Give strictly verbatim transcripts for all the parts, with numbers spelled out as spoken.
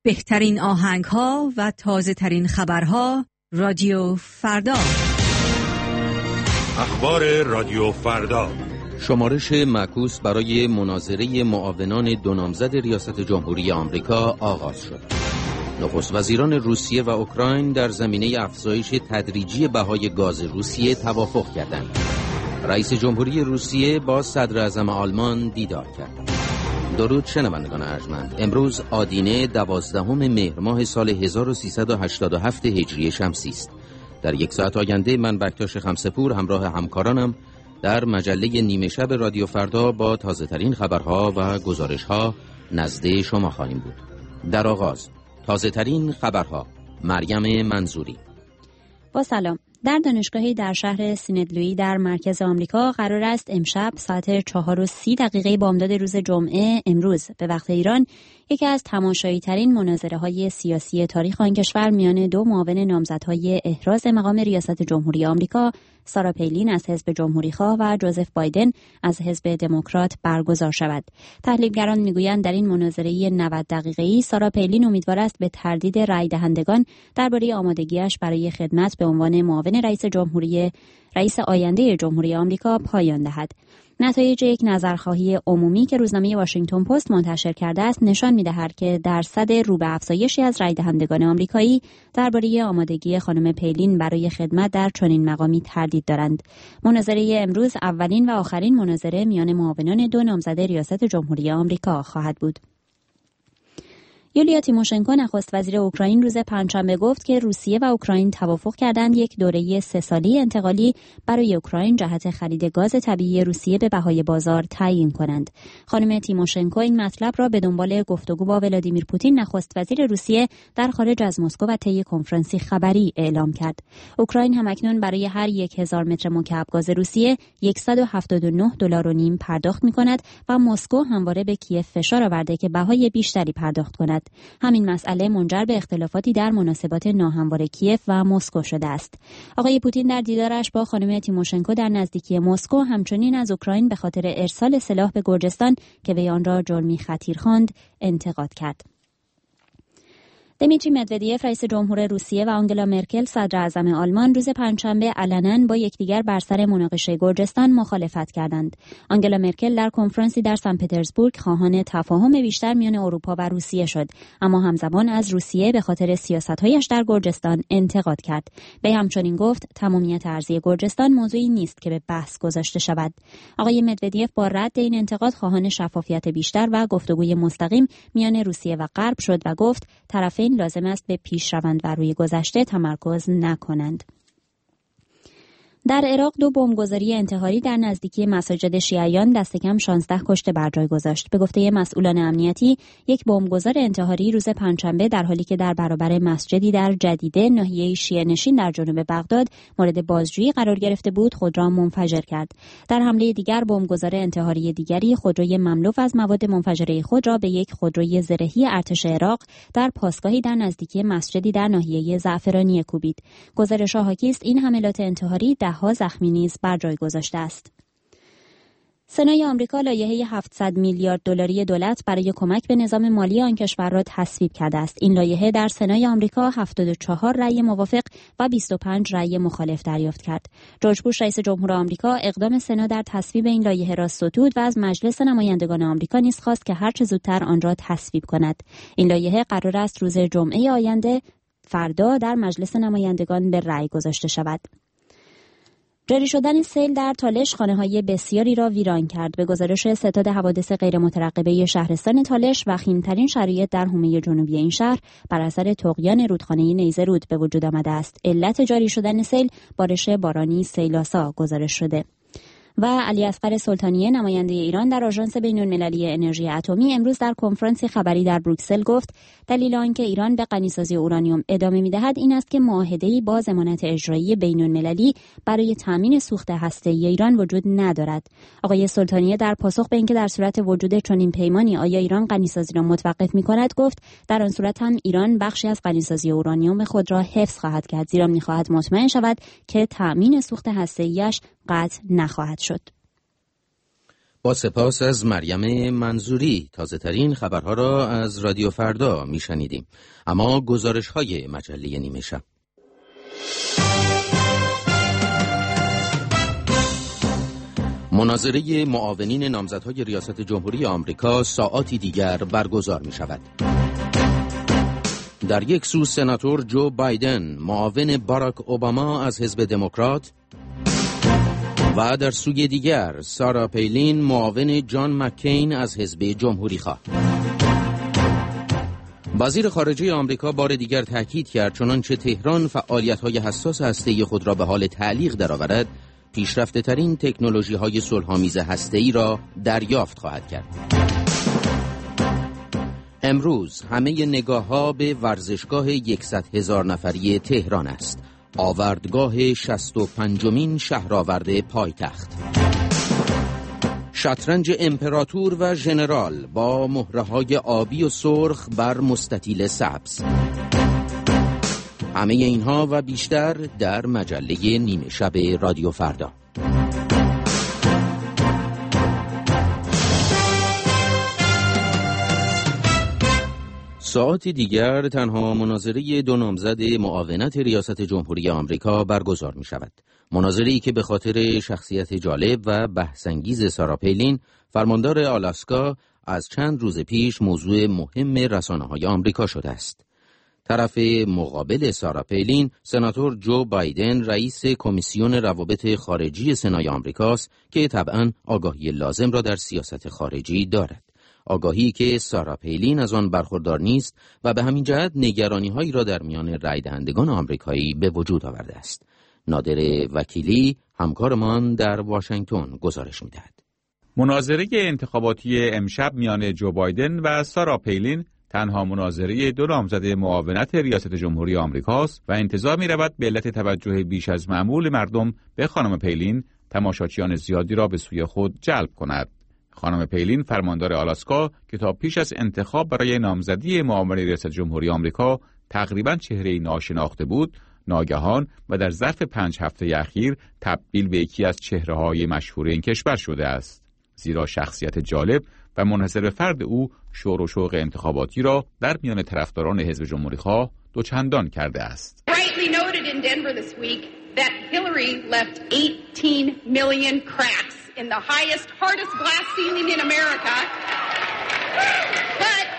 بهترین آهنگ‌ها و تازه‌ترین خبرها رادیو فردا. اخبار رادیو فردا. شمارش معکوس برای مناظره معاونان دو نامزد ریاست جمهوری آمریکا آغاز شد. نخست وزیران روسیه و اوکراین در زمینه افزایش تدریجی بهای گاز روسیه توافق کردند. رئیس جمهوری روسیه با صدر اعظم آلمان دیدار کرد. درود شنوندگان ارجمند. امروز آدینه دوازدهم مهر ماه سال هزار و سیصد و هشتاد و هفت هجری شمسی است. در یک ساعت آینده من بکتاش خمسه‌پور همراه همکارانم در مجله نیمه شب رادیو فردا با تازه ترین خبرها و گزارش ها نزد شما خواهیم بود. در آغاز تازه ترین خبرها. مریم منظوری. با سلام. در دانشگاهی در شهر سنت لویی در مرکز آمریکا قرار است امشب ساعت چهار و سی دقیقه بامداد روز جمعه امروز به وقت ایران یکی از تماشایی ترین مناظره های سیاسی تاریخ آن کشور میان دو معاون نامزدهای احراز مقام ریاست جمهوری آمریکا، سارا پیلین از حزب جمهوریخواه و جوزف بایدن از حزب دموکرات برگزار شود. تحلیلگران میگویند در این مناظره نود دقیقه‌ای سارا پیلین امیدوار است به تردید رای دهندگان درباره آمادگیش برای خدمت به عنوان معاون رئیس جمهوری رئیس آینده جمهوری آمریکا پایان دهد. نتایج یک نظرخواهی عمومی که روزنامه واشنگتن پست منتشر کرده است نشان می‌دهد که درصد رو به افزایشی از رای دهندگان آمریکایی درباره آمادگی خانم پیلین برای خدمت در چنین مقامی تردید دارند. مناظره امروز اولین و آخرین مناظره میان معاونان دو نامزد ریاست جمهوری آمریکا خواهد بود. یولیا تیموشنکو نخست وزیر اوکراین روز پنجشنبه گفت که روسیه و اوکراین توافق کردند یک دوره سه سالی انتقالی برای اوکراین جهت خرید گاز طبیعی روسیه به بهای بازار تعیین کنند. خانم تیموشنکو این مطلب را به دنبال گفتگو با ولادیمیر پوتین نخست وزیر روسیه در خارج از مسکو و طی کنفرانسی خبری اعلام کرد. اوکراین همکنون برای هر یک هزار متر مکعب گاز روسیه صد و هفتاد و نه دلار و نیم پرداخت می‌کند و مسکو همواره به کیف فشار آورده که بهای بیشتری پرداخت کند. همین مسئله منجر به اختلافاتی در مناسبات ناهموار کیف و مسکو شده است. آقای پوتین در دیدارش با خانم تیموشنکو در نزدیکی مسکو همچنین از اوکراین به خاطر ارسال سلاح به گرجستان که وی آن را جرمی خطیر خواند انتقاد کرد. دیمیتری مدودیف رئیس جمهور روسیه و آنگلا مرکل صدر اعظم آلمان روز پنجشنبه علنا با یکدیگر بر سر مناقشه گرجستان مخالفت کردند. آنگلا مرکل در کنفرانسی در سن پترزبورگ خواهان تفاهم بیشتر میان اروپا و روسیه شد، اما همزمان از روسیه به خاطر سیاست‌هایش در گرجستان انتقاد کرد. وی همچنین گفت تمامیت ارضی گرجستان موضوعی نیست که به بحث گذاشته شود. آقای مدودیف با رد این انتقاد خواهان شفافیت بیشتر و گفتگوی مستقیم میان روسیه و غرب شد و گفت طرفین لازم است به پیش روند و روی گذشته تمرکز نکنند. در عراق دو بمبگذاری انتحاری در نزدیکی مساجد شیعیان دست کم شانزده کشته بر جای گذاشت. به گفته مسئولان امنیتی، یک بمبگذار انتحاری روز پنجشنبه در حالی که در برابر مسجدی در جدیده ناحیه شیعه نشین در جنوب بغداد مورد بازجویی قرار گرفته بود خود را منفجر کرد. در حمله دیگر بمبگذار انتحاری دیگری خودروی مملو از مواد منفجره خود را به یک خودروی زرهی ارتش عراق در پاسگاهی در نزدیکی مسجدی در ناحیه زعفرانی کوبید. گزارش‌ها حاکی است این حملات انتحاری ها زخمی نیز بر جای گذاشته است. سنای آمریکا لایحه هفتصد میلیارد دلاری دولت برای کمک به نظام مالی آن کشور را تصویب کرده است. این لایحه در سنای آمریکا هفتاد و چهار رأی موافق و بیست و پنج رأی مخالف دریافت کرد. جورج بوش رئیس جمهور آمریکا اقدام سنا در تصویب این لایحه را ستود و از مجلس نمایندگان آمریکا نیز خواست که هر چه زودتر آن را تصویب کند. این لایحه قرار است روز جمعه آینده فردا در مجلس نمایندگان به رأی گذاشته شود. جاری شدن سیل در تالش خانه‌های بسیاری را ویران کرد. به گزارش ستاد حوادث غیرمترقبه شهرستان تالش، وخیم‌ترین شرایط در حومه جنوبی این شهر بر اثر طغیان رودخانه نیزه رود به وجود آمده است. علت جاری شدن سیل بارش بارانی سیلاسا گزارش شده. و علی اصغر سلطانیه نماینده ایران در آژانس بین‌المللی انرژی اتمی امروز در کنفرانسی خبری در بروکسل گفت دلیل آنکه ایران به غنیسازی اورانیوم ادامه می‌دهد این است که معاهده‌ای با ضمانت اجرایی بین‌المللی برای تامین سوخت هسته‌ای ایران وجود ندارد. آقای سلطانیه در پاسخ به اینکه در صورت وجود چنین پیمانی آیا ایران غنیسازی را متوقف می‌کند گفت در آن صورت هم ایران بخشی از غنیسازی اورانیوم خود را حفظ خواهد کرد، زیرا می‌خواهد مطمئن شود که تامین سوخت هسته‌ایش قطع نخواهد شد. با سپاس از مریم منظوری. تازه ترین خبرها را از رادیو فردا میشنیدیم. اما گزارش های مجله نیمه شب. مناظره معاونین نامزدهای ریاست جمهوری آمریکا ساعاتی دیگر برگزار می شود. در یک سو سناتور جو بایدن معاون باراک اوباما از حزب دموکرات و در سوی دیگر سارا پیلین معاون جان مککین از حزب جمهوری خواه. وزیر خارجه آمریکا بار دیگر تاکید کرد چنانچه تهران فعالیت‌های حساس هسته‌ای خود را به حال تعلیق درآورد، پیشرفته ترین تکنولوژی های صلح‌آمیز هسته‌ای را دریافت خواهد کرد. امروز همه نگاه‌ها به ورزشگاه یکصد هزار نفری تهران است، آوردگاه شصت و پنجمین شهرآورد پایتخت. شطرنج امپراتور و ژنرال با مهره‌های آبی و سرخ بر مستطیل سبز. همه اینها و بیشتر در مجله نیمه شب رادیو فردا. ساعتی دیگر تنها مناظره دو نامزد معاونت ریاست جمهوری آمریکا برگزار می شود. مناظره‌ای که به خاطر شخصیت جالب و بحث‌انگیز سارا پیلین، فرماندار آلاسکا، از چند روز پیش موضوع مهم رسانه‌های آمریکا شده است. طرف مقابل سارا پیلین، سناتور جو بایدن، رئیس کمیسیون روابط خارجی سنای آمریکاست که طبعاً آگاهی لازم را در سیاست خارجی دارد. آگاهی که سارا پیلین از آن برخوردار نیست و به همین جهت نگرانی‌هایی را در میان رای دهندگان آمریکایی به وجود آورده است. نادر وکیلی، همکارمان در واشنگتن، گزارش می‌دهد. مناظره انتخاباتی امشب میان جو بایدن و سارا پیلین تنها مناظره دو نامزد معاونت ریاست جمهوری آمریکاست و انتظار می‌رود به علت توجه بیش از معمول مردم به خانم پیلین تماشاچیان زیادی را به سوی خود جلب کند. خانم پیلین، فرماندار آلاسکا، که تا پیش از انتخاب برای نامزدی معاون ریاست جمهوری آمریکا تقریباً چهره‌ای ناشناخته بود، ناگهان و در ظرف پنج هفته اخیر تبدیل به یکی از چهره‌های مشهور این کشور شده است. زیرا شخصیت جالب و منحصر به فرد او شور و شوق انتخاباتی را در میان طرفداران حزب جمهوری‌خواه دوچندان کرده است. Rightly noted in Denver this week that Hillary left eighteen million cracks in the highest, hardest glass ceiling in America. But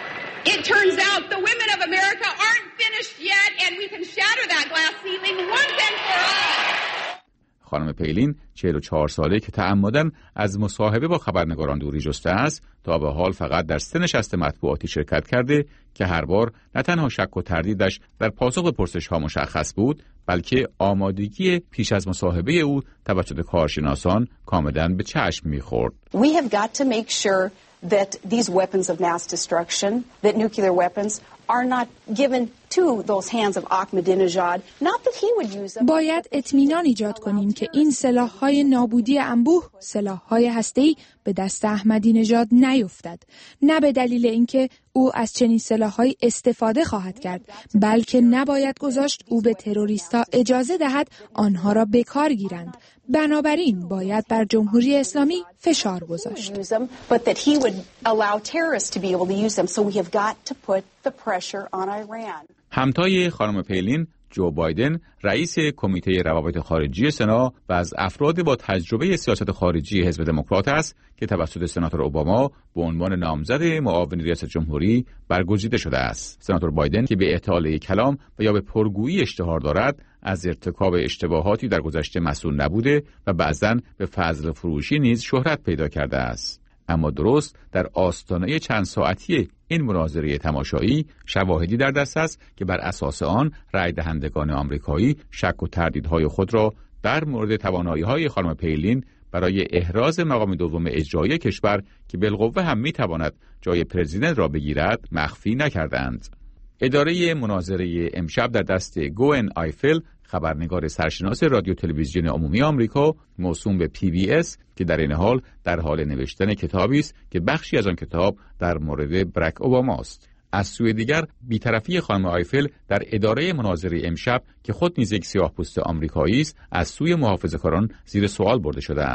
it turns out the women of America aren't finished yet, and we can shatter that glass ceiling once and for all. خانم پیلین، چهل و چهار ساله که تعمداً از مصاحبه با خبرنگاران دوری جسته است، تا به حال فقط در سه نشست مطبوعاتی شرکت کرده که هر بار نه تنها شک و تردیدش در پاسخ به پرسش‌ها مشخص بود، بلکه آمادگی پیش از مصاحبه او توسط کارشناسان کاملاً به چشم می‌خورد. We have got to make sure that these weapons of mass destruction, that nuclear weapons are not given to those hands of Ahmadinejad, not that he would use them. باید اطمینان ایجاد کنیم که این سلاح‌های نابودی انبوه، سلاح‌های هسته‌ای به دست احمدی نژاد نیفتد، نه به دلیل اینکه او از چنین سلاح‌هایی استفاده خواهد کرد، بلکه نباید گذاشت او به تروریست‌ها اجازه دهد آنها را به کار گیرند. بنابراین باید بر جمهوری اسلامی فشار گذاشت. But that he would allow terrorists to be able to use them, so we have got to put the pressure on Iran. همتای خانم پیلین، جو بایدن، رئیس کمیته روابط خارجی سنا و از افراد با تجربه سیاست خارجی حزب دموکرات است که توسط سناتور اوباما به عنوان نامزد معاون ریاست جمهوری برگزیده شده است. سناتور بایدن که به اطاله کلام و یا به پرگویی اشتهار دارد، از ارتکاب اشتباهاتی در گذشته مسئول نبوده و بعضاً به فضل فروشی نیز شهرت پیدا کرده است. اما درست در آستانه چند ساعتی این مناظره تماشایی شواهدی در دست است که بر اساس آن رای دهندگان آمریکایی شک و تردیدهای خود را در مورد توانایی‌های خانم پیلین برای احراز مقام دوم اجرایی کشور که بالقوه هم می‌تواند جای پرزیدنت را بگیرد مخفی نکردند. اداره مناظره امشب در دست گوئن آیفل، خبرنگار سرشناس رادیو تلویزیون عمومی آمریکا موسوم به پی بی اس، که در این حال در حال نوشتن کتابی است که بخشی از آن کتاب در مورد برک اوباما است. از سوی دیگر بی‌طرفی خانم آیفل در اداره مناظره امشب که خود نیز یک سیاه‌پوست آمریکایی است، از سوی محافظه‌کاران زیر سوال برده شده است.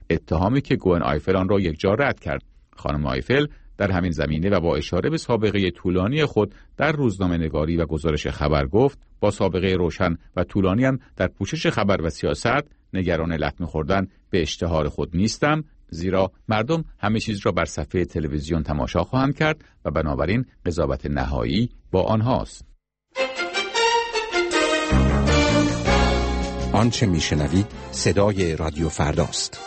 اتهامی که گوئن آیفل آن را یکجا رد کرد. خانم آیفل در همین زمینه و با اشاره به سابقه طولانی خود در روزنامه‌نگاری و گزارش خبر گفت با سابقه روشن و طولانیم در پوشش خبر و سیاست نگران لطمه خوردن به اشتهار خود نیستم، زیرا مردم همه چیز را بر صفحه تلویزیون تماشا خواهند کرد و بنابراین قضاوت نهایی با آنهاست. آنچه میشنوید صدای رادیو فرداست.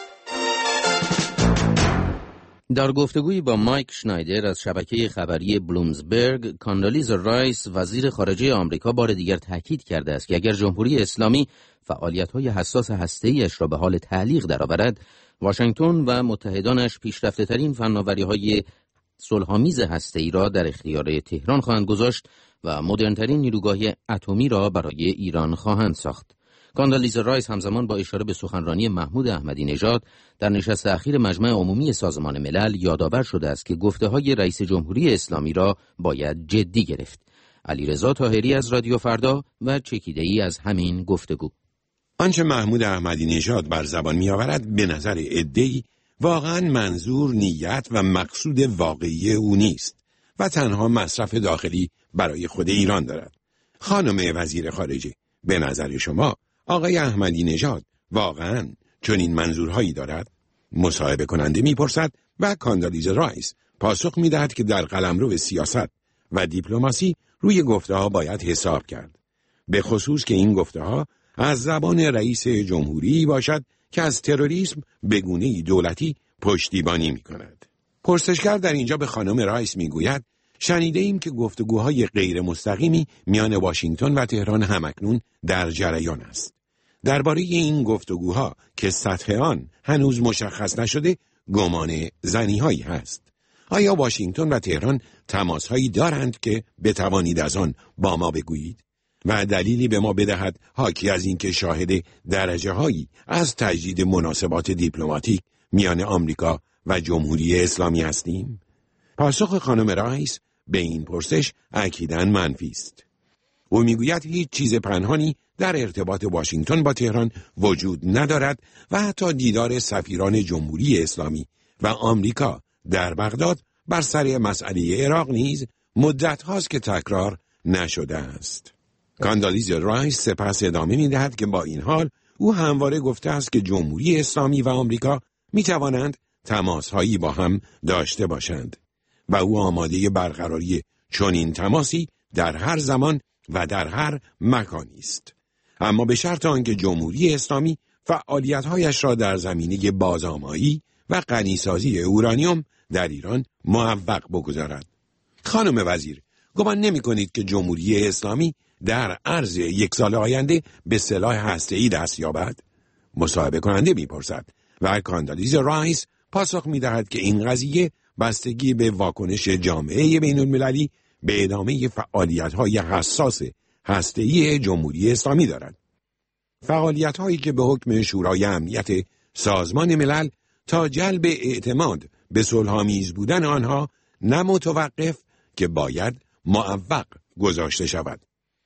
در گفتگویی با مایک شنایدر از شبکه خبری بلومزبرگ، کاندالیزا رایس وزیر خارجه آمریکا بار دیگر تاکید کرده است که اگر جمهوری اسلامی فعالیت‌های حساس هسته‌ایش را به حال تعلیق درآورد، واشنگتن و متحدانش پیشرفته‌ترین فناوری‌های صلح‌آمیز هسته‌ای را در اختیار تهران خواهند گذاشت و مدرن‌ترین نیروگاه اتمی را برای ایران خواهند ساخت. کاندالیزا رایس همزمان با اشاره به سخنرانی محمود احمدی نژاد در نشست اخیر مجمع عمومی سازمان ملل یادآور شده است که گفته‌های رئیس جمهوری اسلامی را باید جدی گرفت. علیرضا طاهری از رادیو فردا و چکیده‌ای از همین گفتگو. آنچه محمود احمدی نژاد بر زبان می‌آورد به نظر عده‌ای واقعاً منظور، نیت و مقصود واقعی او نیست و تنها مصرف داخلی برای خود ایران دارد. خانم وزیر خارجه، به نظر شما آقای احمدی نژاد واقعاً چنین منظورهایی دارد؟ مصاحبه کننده می‌پرسد و کاندالیزا رایس پاسخ می‌دهد که در قلمرو سیاست و دیپلماسی روی گفته‌ها باید حساب کرد. به خصوص که این گفته‌ها از زبان رئیس جمهوری باشد که از تروریسم به گونه‌ای دولتی پشتیبانی می‌کند. پرسشگر در اینجا به خانم رایس می‌گوید شنیده ایم که گفتگوهای غیر مستقیمی میان واشنگتن و تهران همکنون در جریان است. درباره این گفتگوها که سطح آن هنوز مشخص نشده، گمان زنی‌هایی هست. آیا واشنگتن و تهران تماس‌هایی دارند که بتوانید از آن با ما بگویید و دلیلی به ما بدهد حاکی از اینکه شاهد درجه‌هایی از تجدید مناسبات دیپلماتیک میان آمریکا و جمهوری اسلامی هستیم؟ پاسخ خانم رایس به این پرسش اکیداً منفی است. او میگوید هیچ چیز پنهانی در ارتباط واشنگتن با تهران وجود ندارد و حتی دیدار سفیران جمهوری اسلامی و آمریکا در بغداد بر سر مسئله عراق نیز مدت هاست که تکرار نشده است. کاندالیزا رایس سپس ادامه می‌دهد که با این حال او همواره گفته است که جمهوری اسلامی و آمریکا می‌توانند تماس‌هایی با هم داشته باشند و او آماده برقراری چنین تماسی در هر زمان و در هر مکانی است، اما به شرط آنکه جمهوری اسلامی فعالیت‌هایش را در زمینه بازآمایی و غنیسازی اورانیوم در ایران معوق بگذارد. خانم وزیر، گمان نمی‌کنید که جمهوری اسلامی در عرض یک سال آینده به سلاح هسته‌ای دست یابد؟ مصاحبه کننده می‌پرسد و کاندالیزا رایس پاسخ می‌دهد که این قضیه بستگی به واکنش جامعه بین‌المللی به ادامه فعالیت‌های حساس هسته‌ای جمهوری اسلامی دارد. فعالیت‌هایی که به حکم شورای امنیت سازمان ملل تا جلب اعتماد به صلح‌آمیز بودن آنها نه متوقف که باید معوق گذاشته شود.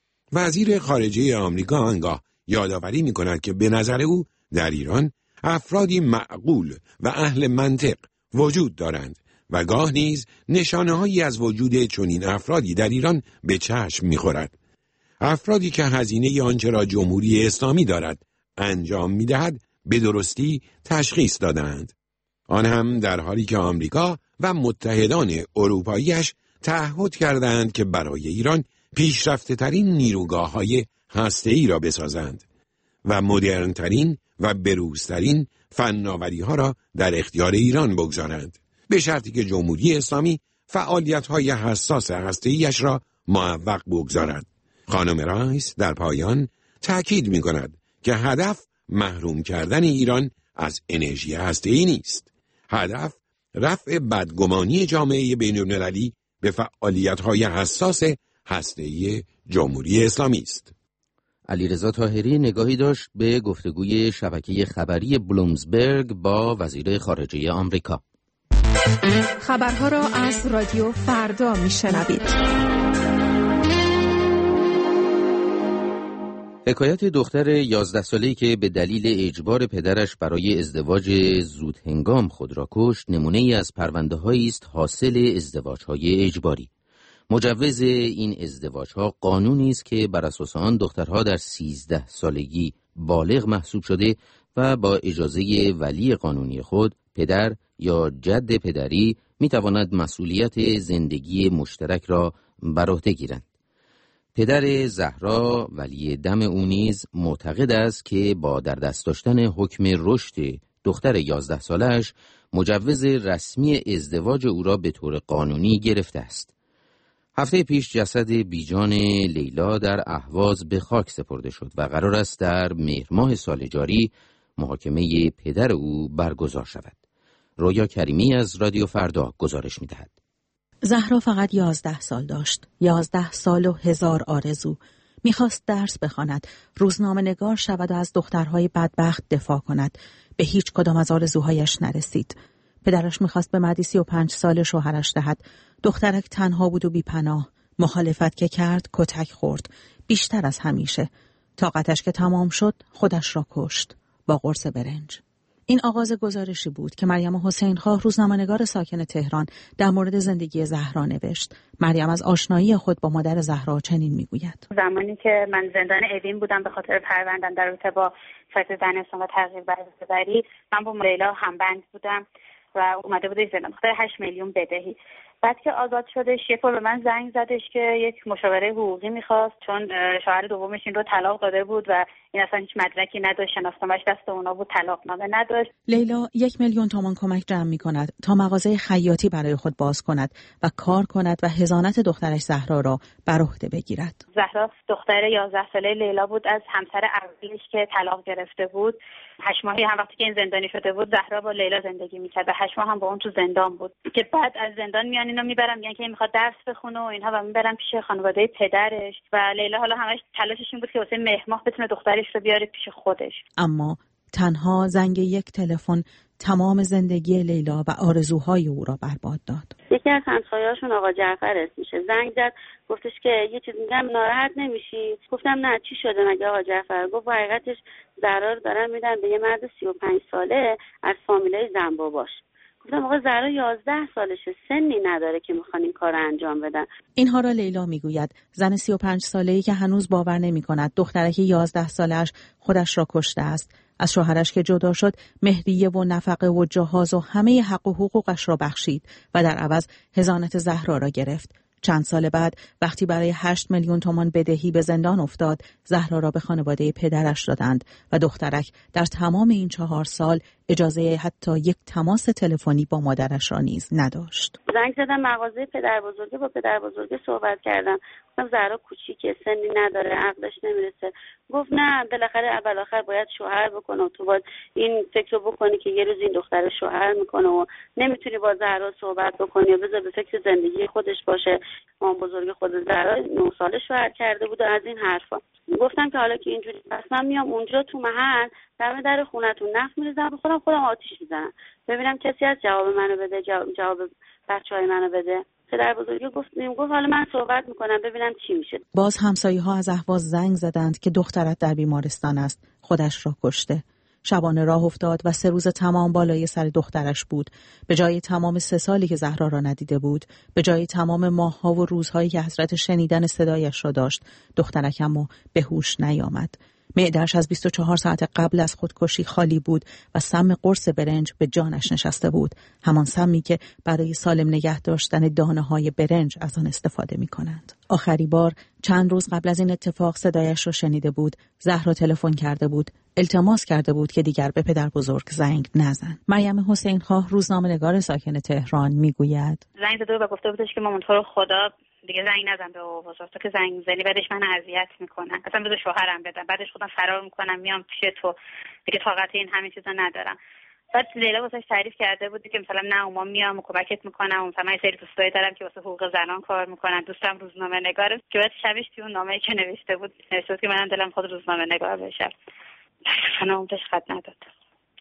وزیر خارجه آمریکا آنگاه یادآوری می‌کند که به نظر او در ایران افرادی معقول و اهل منطق وجود دارند و گاه نیز نشانه‌هایی از وجود چنین افرادی در ایران به چشم می‌خورد. افرادی که هزینه آنچه را جمهوری اسلامی دارد انجام می‌دهد به درستی تشخیص دادند. آن هم در حالی که آمریکا و متحدان اروپایی‌اش تعهد کردند که برای ایران پیشرفته‌ترین نیروگاه‌های هسته‌ای را بسازند و مدرن‌ترین و بروزترین فناوری‌ها را در اختیار ایران بگذارند، به شرطی که جمهوری اسلامی فعالیت‌های حساس هسته‌ایش را معوق بگذارد. خانم رایس در پایان تأکید می‌کند که هدف محروم کردن ایران از انرژی هسته‌ای نیست. هدف رفع بدگمانی جامعه بین‌المللی به فعالیت‌های حساس هسته‌ای جمهوری اسلامی است. علیرضا طاهری نگاهی داشت به گفتگوی شبکه خبری بلومزبرگ با وزیر خارجه آمریکا. خبرها را از رادیو فردا میشنوید. حکایت دختر یازده ساله‌ای که به دلیل اجبار پدرش برای ازدواج زود هنگام خود را کشت نمونه ای از پرونده‌هایی است حاصل ازدواج‌های اجباری. مجوز این ازدواج‌ها قانونی است که بر اساس آن دخترها در سیزده سالگی بالغ محسوب شده و با اجازه ولی قانونی خود پدر یا جد پدری می‌تواند مسئولیت زندگی مشترک را بر عهده گیرند. پدر زهرا ولی دم او نیز معتقد است که با در دست داشتن حکم رشد دختر یازده سالش مجوز رسمی ازدواج او را به طور قانونی گرفته است. هفته پیش جسد بیجان لیلا در اهواز به خاک سپرده شد و قرار است در مهر ماه سال جاری محاکمه پدر او برگزار شود. رویا کریمی از رادیو فردا گزارش می‌دهد. زهرا فقط یازده سال داشت. یازده سال و هزار آرزو. میخواست درس بخواند، روزنامه نگار شود و از دخترهای بدبخت دفاع کند. به هیچ کدام از آرزوهایش نرسید. پدرش میخواست به مردی سی و پنج سال شوهرش دهد. دخترک تنها بود و بی‌پناه. مخالفت که کرد کتک خورد. بیشتر از همیشه. طاقتش که تمام شد خودش را کشت. با قرص برنج. این آغاز گزارشی بود که مریم حسینخواه روزنامه‌نگار ساکن تهران در مورد زندگی زهرا نوشت. مریم از آشنایی خود با مادر زهرا چنین میگوید: زمانی که من زندان اوین بودم به خاطر پرونده‌ام در رابطه با سایت زنستان و تغییر برده‌وری، من با لیلا همبند بودم و اومده بودش زندان خاطر هشت میلیون بدهی. بعد که آزاد شدش یک بار به من زنگ زدش که یک مشاوره حقوقی میخواست، چون شوهر دومش این رو طلاق داده بود و این اصلا هیچ مدرکی نداشت، شناسنامه‌اش دست اونا بود، طلاقنامه نداشت. لیلا یک میلیون تومان کمک جمع میکند تا مغازه خیاطی برای خود باز کند و کار کند و حضانت دخترش زهرا را بر عهده بگیرد. زهرا دختر یازده ساله لیلا بود از همسر اولش که طلاق گرفته بود. هشت ماهی هم وقتی که این زندانی شده بود زهرا با لیلا زندگی میکرد و هشت ماه هم با اون تو زندان بود که بعد از زندان میان اینو میبرن میگن که میخواد درس بخونه و اینها و میبرن پیش خانواده پدرش و لیلا حالا همش تلاشش این بود که واسه مهر ماه بتونه دخترش رو بیاره پیش خودش. اما تنها زنگ یک تلفن تمام زندگی لیلا و آرزوهای او را برباد داد. یکی از همسایه‌هاشون آقا جعفر اسمشه، زنگ زد گفتش که یه چیز میگم ناراحت نمیشی؟ گفتم نه چی شده مگه آقا جعفر؟ گفت حقیقتش زهرا رو دارن میدن به یه مرد سی و پنج ساله از فامیلای زنباباش. گفتم آقا زهرا یازده سالشه، سنی نداره که میخوان این کار رو انجام بدن. اینها را لیلا میگوید، زن سی و پنج ساله‌ای که هنوز باور نمی‌کند دخترک یازده سالش خودش را کشته است. از شوهرش که جدا شد مهریه و نفقه و جهاز و همه حق و حقوقش را بخشید و در عوض حضانت زهرا را گرفت. چند سال بعد وقتی برای هشت میلیون تومان بدهی به زندان افتاد، زهرا را به خانواده پدرش دادند و دخترک در تمام این چهار سال اجازه حتی یک تماس تلفنی با مادرش را نیز نداشت. زنگ زدم مغازه پدر بزرگه، با پدر بزرگه صحبت کردم. گفتم زهرا کوچیکه، سنی نداره، عقلش نمیرسه. گفت نه، بالاخره اول آخر باید شوهر بکنه و تو باید این فکر رو بکنی که یه روز این دختر شوهر میکنه و نمیتونی با زهرا صحبت بکنی و بذار به فکر زندگی خودش باشه. مام بزرگ خود زهرا نه ساله شوهر کرده بود و از این حرفا. گفتم که حالا که اینجوری پس من میام اونجا تو محل دم در خونتون نفت میریزم به خودم خودم آتیش میزنم ببینم کسی از جواب منو بده، جواب, جواب بچهای منو بده. پدر بزرگی گفت گفت حالا من صحبت میکنم ببینم چی میشه. باز همسایه‌ها از اهواز زنگ زدند که دخترت در بیمارستان است، خودش را کشته. شبانه راه افتاد و سه روز تمام بالای سر دخترش بود. به جای تمام سه سالی که زهرا را ندیده بود، به جای تمام ماه‌ها و روزهایی که حسرت شنیدن صدایش را داشت، دخترک اما به هوش نیامد. معده‌اش از بیست و چهار ساعت قبل از خودکشی خالی بود و سم قرص برنج به جانش نشسته بود، همان سمی که برای سالم نگه داشتن دانه‌های برنج از آن استفاده می‌کنند. آخری بار چند روز قبل از این اتفاق صدایش را شنیده بود. زهرا تلفن کرده بود، التماس کرده بود که دیگر به پدر بزرگ زنگ نزن. مریم حسینخواه روزنامه‌نگار ساکن تهران میگوید: زنگ زده و گفته بودش که مامان تو رو خدا دیگه زنگ نزن به بابا، تو که زنگ میزنی بعدش من اذیت میکنن، اصلا بذار شوهرم بدم، بعدش خودم فرار میکنم میام پیش تو، دیگه طاقت این همین چیزا ندارم. بعد لیلا واسش تعریف کرده بود که مثلا نه اوما میام و کمکت میکنم، مثلا من سری دوستایی دارم که واسه حقوق زنان کار میکنن، دوستم روزنامه نگاره، که بعد شبش تو اون نامه‌ای که نوشته بود نوشته بود که منم دلم خود روزنامه نگار بشم. اصلا اونش خط نداد.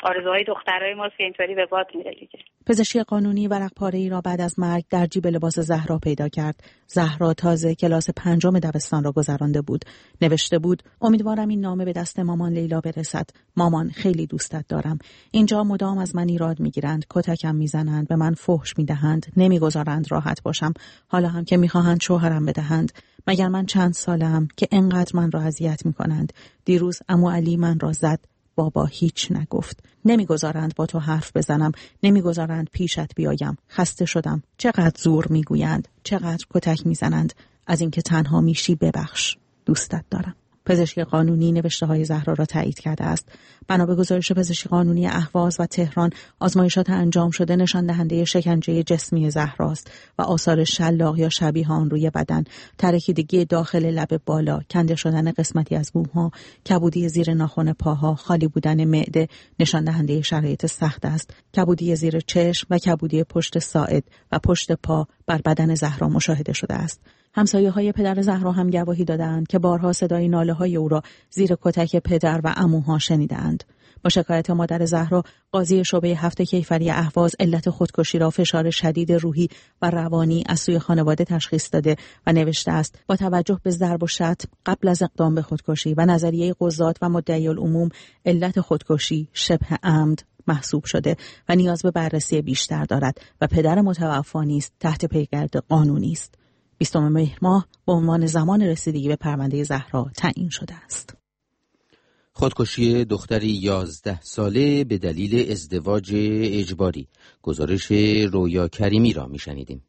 آرزوهای دخترای ما که اینطوری به باد میره دیگه. پزشکی قانونی ورق‌پاره‌ای را بعد از مرگ در جیب لباس زهرا پیدا کرد. زهرا تازه کلاس پنجم دبستان را گذرانده بود. نوشته بود: امیدوارم این نامه به دست مامان لیلا برسد. مامان، خیلی دوستت دارم. اینجا مدام از من ایراد میگیرند، کتکم میزنند، به من فحش میدهند، نمیگذارند راحت باشم. حالا هم که میخواهند شوهرم بدهند. مگر من چند سالم که انقدر من را اذیت میکنند؟ دیروز عمو علی من را زد. بابا هیچ نگفت. نمیگذارند با تو حرف بزنم، نمیگذارند پیشت بیایم. خسته شدم. چقدر زور میگویند، چقدر کتک میزنند. از اینکه تنها میشی ببخش. دوستت دارم. پزشکی قانونی نوشته های زهرا را تایید کرده است. بنا به گزارش پزشکی قانونی اهواز و تهران، آزمایشات انجام شده نشان دهنده شکنجه جسمی زهراست و آثار شلاق یا شبیه آن روی بدن، ترکیدگی داخل لب بالا، کنده شدن قسمتی از موها، کبودی زیر ناخن پاها، خالی بودن معده نشان دهنده شرایط سخت است. کبودی زیر چشم و کبودی پشت ساعد و پشت پا بر بدن زهرا مشاهده شده است. همسایه‌های پدر زهرا هم گواهی دادند که بارها صدای ناله‌های او را زیر کتک پدر و عموها شنیدند. با شکایت مادر زهرا، قاضی شعبه هفت کیفری اهواز علت خودکشی را فشار شدید روحی و روانی از سوی خانواده تشخیص داده و نوشته است: با توجه به ضرب و شتم قبل از اقدام به خودکشی و نظریه قضات و مدعی العموم، علت خودکشی شبه عمد محسوب شده و نیاز به بررسی بیشتر دارد و پدر متوفی نیز تحت پیگرد قانونی است. بیستم مهر ماه به عنوان زمان رسیدگی به پرونده زهرا تعیین شده است. خودکشی دختری یازده ساله به دلیل ازدواج اجباری. گزارش رویا کریمی را میشنیدیم.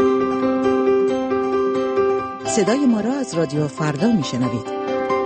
صدای ما را از رادیو فردا میشنوید.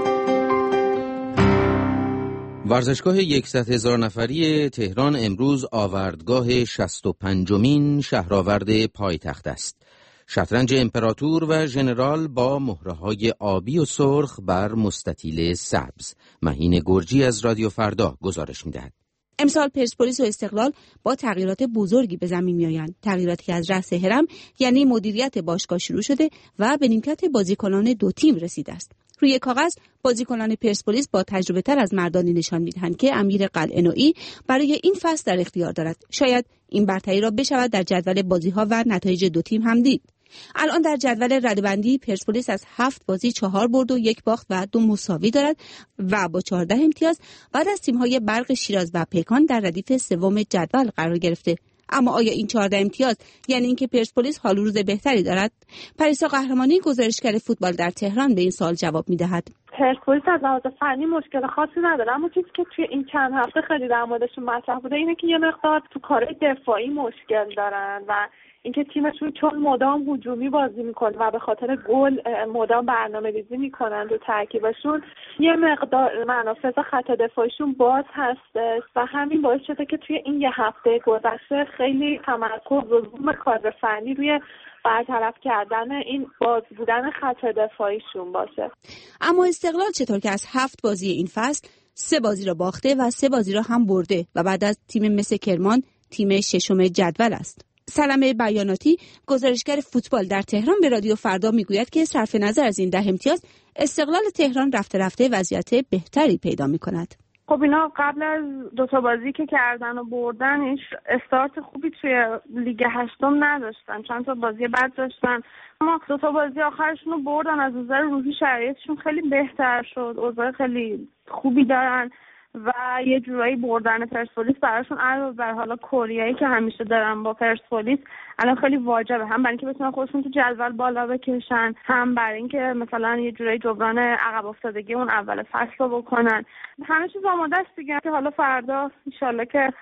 ورزشگاه یکصد هزار نفری تهران امروز آوردگاه شصت و پنجمین شهرآورد پایتخت است. شطرنج امپراتور و ژنرال با مهره‌های آبی و سرخ بر مستطیل سبز. مهین گرجی از رادیو فردا گزارش می‌دهد. امسال پرسپولیس و استقلال با تغییرات بزرگی به زمین می‌آیند. تغییراتی که از رأس هرم یعنی مدیریت باشگاه شروع شده و به نیمکت بازیکنان دو تیم رسیده است. روی کاغذ بازیکنان پرسپولیس با تجربه تر از مردانی نشان می‌دهند که امیر قلعه‌نویی برای این فصل در اختیار دارد. شاید این برتری را بشود در جدول بازی‌ها و نتایج دو تیم هم دید. الان در جدول رده‌بندی پرسپولیس از هفت بازی چهار برد و یک باخت و دو مساوی دارد و با چهارده امتیاز بعد از تیم‌های برق شیراز و پیکان در ردیف سوم جدول قرار گرفته. اما آیا این چهارده امتیاز یعنی اینکه پرسپولیس حال روز بهتری دارد؟ پریسا قهرمانی گزارشگر فوتبال در تهران به این سوال جواب می‌دهد. پرسپولیس از لحاظ فنی مشکل خاصی نداره، اما چیزی که توی این چند هفته خیلی در موردشون مطرح بوده اینه که یه مقدار تو کارهای دفاعی مشکل دارن و اینکه تیمشون چون مدام هجومی بازی میکنه و به خاطر گل مدام برنامه‌ریزی میکنن رو ترکیبشون، یه مقدار منافذ خط دفاعیشون باز هست و همین باعث شده که توی این یه هفته گذشته خیلی تمرکز و زوم کار فنی روی برطرف کردن این باز بودن خط دفاعیشون باشه. اما استقلال چطور که از هفت بازی این فصل سه بازی را باخته و سه بازی را هم برده و بعد از تیم مثل کرمان تیم ششم جدول است. سلمه بیاناتی گزارشگر فوتبال در تهران به رادیو فردا میگوید که صرف نظر از این ده امتیاز استقلال تهران رفته رفته وضعیت بهتری پیدا می‌کند. خب اینا قبل از دو تا بازی که کردن و بردن ایش استارت خوبی توی لیگ هشتم نداشتن، چند تا بازی بد داشتن، اما دو تا بازی آخرشون رو بردن. از نظر روحی شرایطشون خیلی بهتر شد، اوضاع خیلی خوبی دارن و یه جورایی بردن پرسپولیس براشون علاوه بر حالا کوریایی که همیشه دارن با پرسپولیس الان خیلی واجبه، هم برای اینکه بتونن خودشون تو جدول بالا بکشن، هم برای اینکه مثلا یه جورایی جبران عقب افتادگی اون اول فصل رو بکنن. همه چیز آماده است دیگه که حالا فردا ان شاءالله که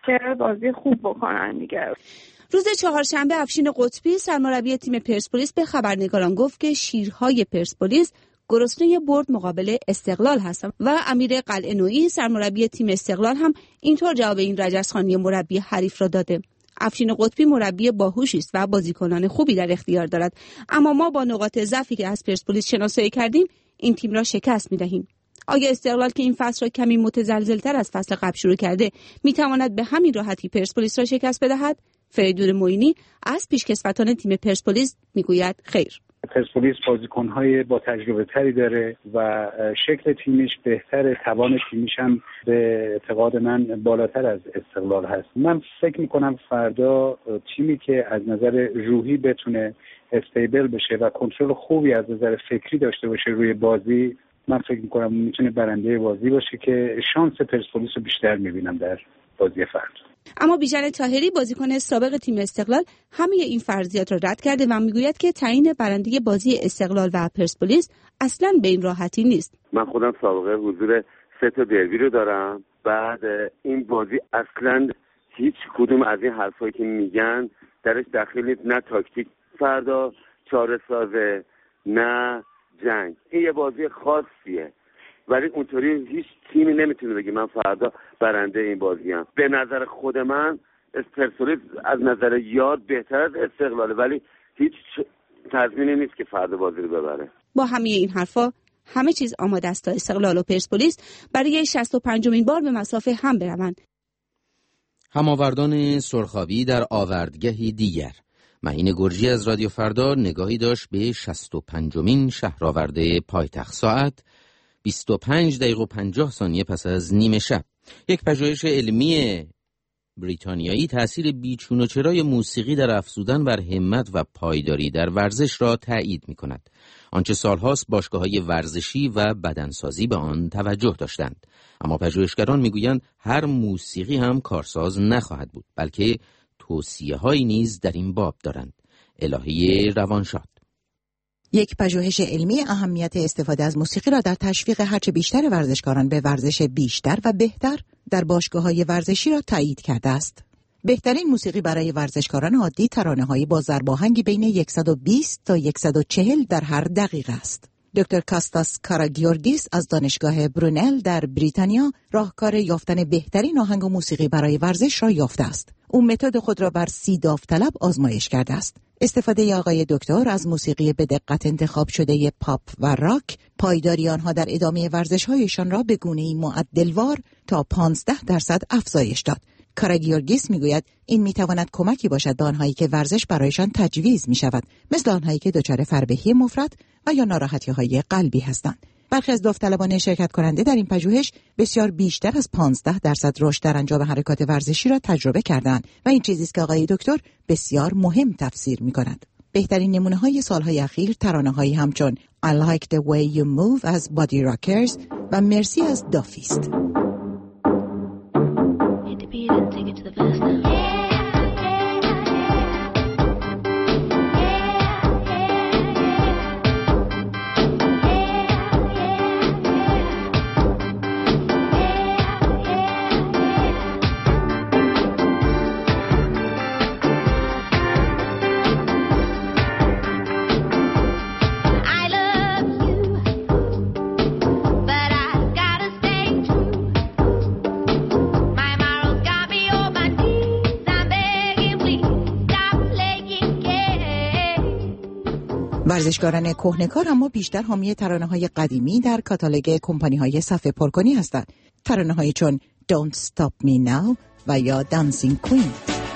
بازی خوب بکنن دیگه. روز چهارشنبه افشین قطبی سرمربی تیم پرسپولیس به خبرنگاران گفت که شیرهای پرسپولیس گرسنه برد مقابل استقلال هستند و امیر قلعه‌نویی سرمربی تیم استقلال هم اینطور جواب این رجزخوانی مربی حریف را داده. افشین قطبی مربی باهوشی است و بازیکنان خوبی در اختیار دارد، اما ما با نقاط ضعفی که از پرسپولیس شناسایی کردیم این تیم را شکست می‌دهیم. آیا استقلال که این فصل را کمی متزلزل‌تر از فصل قبل شروع کرده می‌تواند به همین راحتی پرسپولیس را شکست بدهد؟ فریدون معینی از پیشکسوتان تیم پرسپولیس میگوید خیر. پرسپولیس بازیکن‌های با تجربه تری داره و شکل تیمیش بهتره، توان تیمیش هم به اعتقاد من بالاتر از استقلال هست. من فکر میکنم فردا تیمی که از نظر روحی بتونه استیبل بشه و کنترل خوبی از نظر فکری داشته باشه روی بازی، من فکر میکنم میتونه برنده بازی باشه که شانس پرسپولیس رو بیشتر میبینم در بازی فردا. اما بیژن طاهری بازیکن سابق تیم استقلال همه این فرضیات را رد کرده و میگوید که تعیین برنده بازی استقلال و پرسپولیس اصلاً به این راحتی نیست. من خودم سابقه حضور سه تا دربی رو دارم. بعد این بازی اصلاً هیچ کدوم از این حرفایی که میگن درش داخل نیست، نه تاکتیک فردا چاره سازه نه جنگ. این یه بازی خاصیه، ولی اونطوری هیچ تیمی نمیتونه بگه من فردا برنده این بازی ام. به نظر خود من پرسپولیس از نظر یاد بهتر از استقلاله، ولی هیچ تضمینی نیست که فردا بازی رو ببره. با همه این حرفا همه چیز آماده است تا استقلال و پرسپولیس برای شصت و پنجمین بار به مسافه هم بروند. هماوردان سرخابی در آوردگهی دیگر. معین گرجی از رادیو فردا نگاهی داشت به شصت و پنجمین شهرآورده پایتخت. ساعت بیست و پنج دقیقه و پنجاه ثانیه پس از نیمه شب. یک پژوهش علمی بریتانیایی تأثیر بیچون و چرای موسیقی در افزودن بر همت و پایداری در ورزش را تایید می کند. آنچه سالهاست باشگاه‌های ورزشی و بدنسازی به آن توجه داشتند. اما پژوهشگران میگویند هر موسیقی هم کارساز نخواهد بود، بلکه توصیه‌هایی نیز در این باب دارند. الهی روانشاد. یک پژوهش علمی اهمیت استفاده از موسیقی را در تشویق هرچه بیشتر ورزشکاران به ورزش بیشتر و بهتر در باشگاه‌های ورزشی را تایید کرده است. بهترین موسیقی برای ورزشکاران عادی ترانه‌هایی با ضرباهنگی بین صد و بیست تا صد و چهل در هر دقیقه است. دکتر کاستاس کاراگیورگیس از دانشگاه برونل در بریتانیا راهکار یافتن بهترین آهنگ و موسیقی برای ورزش را یافته است. او متد خود را بر سی داوطلب آزمایش کرده است. استفاده آقای دکتر از موسیقی به دقت انتخاب شده پاپ و راک، پایداری آنها در ادامه ورزش‌هایشان را به گونه‌ای معدلوار تا پانزده درصد افزایش داد. کاراگیورگیس میگوید این میتواند کمکی باشد به آنهایی که ورزش برایشان تجویز میشود، مثل آنهایی که دچار فربهی مفرط و یا ناراحتی‌های قلبی هستند. برخی از داوطلبان شرکت کننده در این پژوهش بسیار بیشتر از پانزده درصد رشد در انجام حرکات ورزشی را تجربه کردند و این چیزی است که آقای دکتر بسیار مهم تفسیر می‌کند. بهترین نمونه‌های سال‌های اخیر ترانه‌هایی همچون I Like the Way You Move از Body Rockers و مرسی از دافی است. ورزشکاران کهنه‌کار اما بیشتر حامی ترانه‌های قدیمی در کاتالوگ کمپانی‌های صفحه پرکنی هستند. ترانه‌هایی چون Don't Stop Me Now و یا Dancing Queen.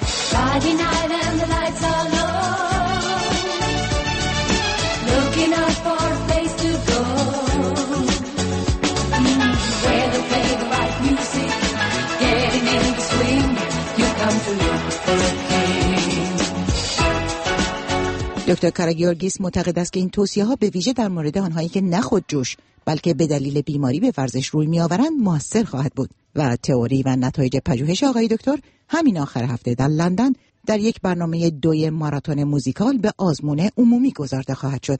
دکتر کاراگیورگیس معتقد است که این توصیه‌ها به ویژه در مورد آنهایی که نه خود جوش بلکه به دلیل بیماری به ورزش روی می‌آورند موثر خواهد بود و تئوری و نتایج پژوهش آقای دکتر همین آخر هفته در لندن در یک برنامه دوی ماراتون موزیکال به آزمون عمومی گذارده خواهد شد.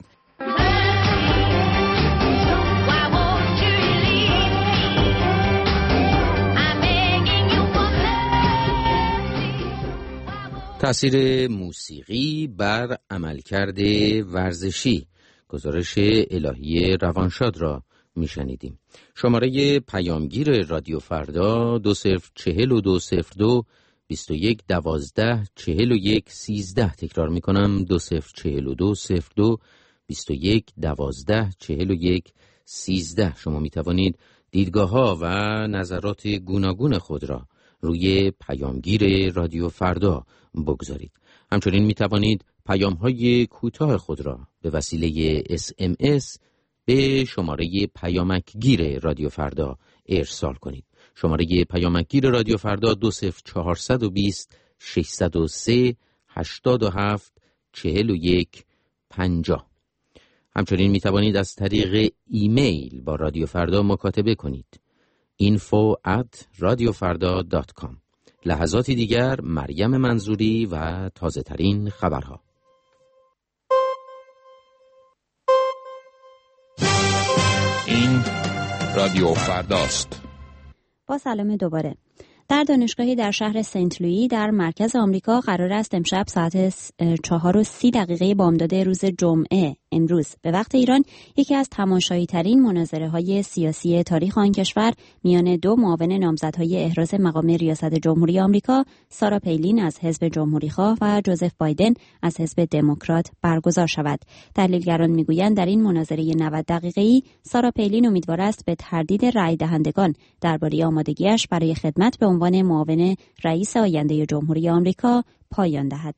تأثیر موسیقی بر عملکرد ورزشی، گزارش الهی روانشاد را میشنیدیم. شماره پیامگیر رادیو فردا دو صفر چهل و دو صفر دو بیست و یک دوازده چهل و یک سیزده. تکرار میکنم دو صفر چهل و دو صفر دو بیست و یک دوازده چهل و یک سیزده. شما میتوانید دیدگاه ها و نظرات گوناگون خود را روی پیامگیر رادیو فردا بگذارید. همچنین می توانید پیام‌های کوتاه خود را به وسیله اس ام اس به شماره پیامکگیر رادیو فردا ارسال کنید. شماره پیامکگیر رادیو فردا دو صفر چهارصد و بیست ششصد و سه هشتاد و هفت چهل و یک پنجاه. همچنین می توانید از طریق ایمیل با رادیو فردا مکاتبه کنید. info at radiofarda dot com. لحظاتی دیگر مریم منظوری و تازه ترین خبرها. این رادیو فرداست. با سلام دوباره. در دانشگاهی در شهر سنت لویی در مرکز آمریکا قرار است امشب ساعت چهار و سی دقیقه بامداد روز جمعه امروز به وقت ایران یکی از تماشایی ترین مناظره های سیاسی تاریخ آن کشور میان دو معاون نامزدهای احراز مقام ریاست جمهوری آمریکا، سارا پیلین از حزب جمهوریخواه و جوزف بایدن از حزب دموکرات برگزار شود. تحلیلگران میگویند در این مناظره نود دقیقه‌ای سارا پیلین امیدوار است به تردید رای دهندگان درباره آمادگیش برای خدمت به عنوان معاون رئیس آینده جمهوری آمریکا پایان دهد.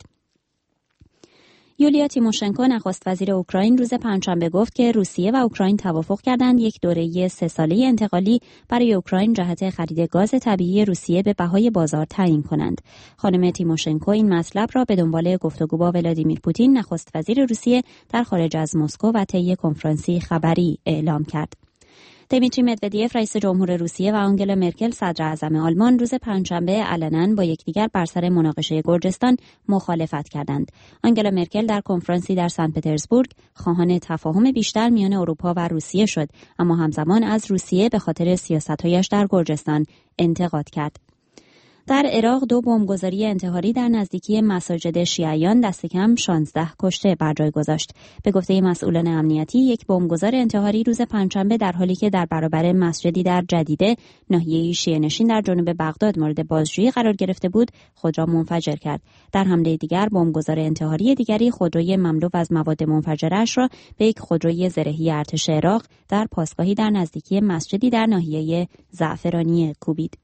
یولیا تیموشنکو نخست وزیر اوکراین روز پنجشنبه گفت که روسیه و اوکراین توافق کردند یک دوره سه ساله انتقالی برای اوکراین جهت خرید گاز طبیعی روسیه به بهای بازار تعیین کنند. خانم تیموشنکو این مطلب را به دنبال گفتگو با ولادیمیر پوتین نخست وزیر روسیه در خارج از مسکو و طی کنفرانسی خبری اعلام کرد. دیمیتری مدودیف رئیس جمهور روسیه و آنگلا مرکل صدر اعظم آلمان روز پنجشنبه علنا با یکدیگر بر سر مناقشه گرجستان مخالفت کردند. آنگلا مرکل در کنفرانسی در سن پترزبورگ خواهان تفاهم بیشتر میان اروپا و روسیه شد، اما همزمان از روسیه به خاطر سیاست‌هایش در گرجستان انتقاد کرد. در عراق دو بمبگذاری انتحاری در نزدیکی مساجد شیعیان دست کم شانزده کشته بر جای گذاشت. به گفته مسئولان امنیتی یک بمبگذار انتحاری روز پنجشنبه در حالی که در برابر مسجدی در جدیده ناحیه شیعه‌نشین در جنوب بغداد مورد بازجویی قرار گرفته بود خود را منفجر کرد. در حمله دیگر بمبگذار انتحاری دیگری خودروی مملو از مواد منفجره‌اش را به یک خودروی زرهی ارتش عراق در پاسگاهی در نزدیکی مسجدی در ناحیه زعفرانی کوبید.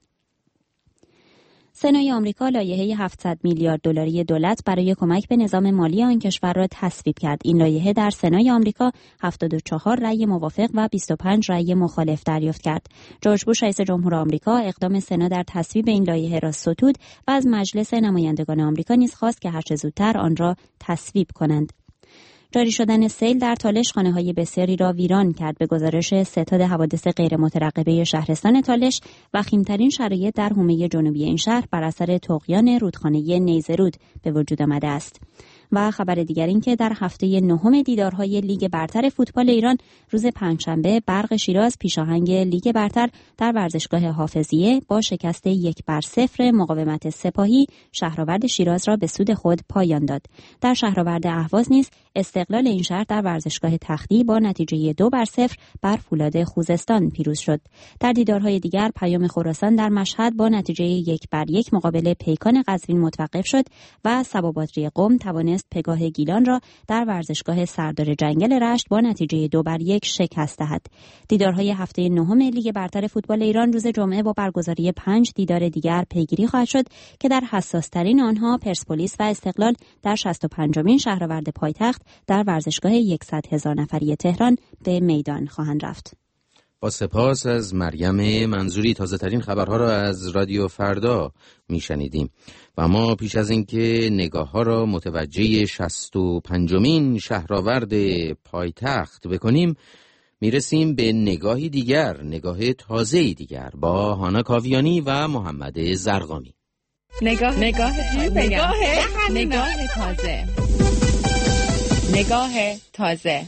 سنای آمریکا لایحه هفتصد میلیارد دلاری دولت برای کمک به نظام مالی آن کشور را تصویب کرد. این لایحه در سنای آمریکا هفتاد و چهار رأی موافق و بیست و پنج رأی مخالف دریافت کرد. جورج بوش رئیس جمهور آمریکا اقدام سنا در تصویب این لایحه را ستود و از مجلس نمایندگان آمریکا نیز خواست که هرچه زودتر آن را تصویب کنند. جاری شدن سیل در تالش خانه‌های بسیاری را ویران کرد. به گزارش ستاد حوادث غیر مترقبه شهرستان تالش، وخیم‌ترین شرایط در حومه جنوبی این شهر بر اثر طغیان رودخانه نیزرود به وجود آمده است. و خبر دیگر این که در هفته نهم دیدارهای لیگ برتر فوتبال ایران روز پنجشنبه برق شیراز پیشاهنگ لیگ برتر در ورزشگاه حافظیه با شکست یک بر صفر مقاومت سپاهی شهرآورد شیراز را به سود خود پایان داد. در شهرآورد اهواز نیز استقلال این شهر در ورزشگاه تختی با نتیجه دو بر صفر بر فولاد خوزستان پیروز شد. در دیدارهای دیگر پیام خراسان در مشهد با نتیجه یک بر یک مقابل پیکان قزوین متوقف شد و سباباتری قم توانست پگاه گیلان را در ورزشگاه سردار جنگل رشت با نتیجه دو بر یک شکست دهد. دیدارهای هفته نهم لیگ برتر فوتبال ایران روز جمعه با برگزاری پنج دیدار دیگر پیگیری خواهد شد که در حساس‌ترین آنها پرسپولیس و استقلال در شصت و پنجمین شهرآورد پایتخت در ورزشگاه صد هزار نفری تهران به میدان خواهند رفت. با سپاس از مریم منظوری تازه ترین خبرها را از رادیو فردا میشنیدیم و ما پیش از اینکه نگاه ها را متوجه شصت و پنجمین شهرآورد پایتخت بکنیم میرسیم به نگاهی دیگر، نگاه تازه‌ای دیگر با هانا کاویانی و محمد زرقامی. نگاه نگاه نگاه نگاه تازه نگاه تازه.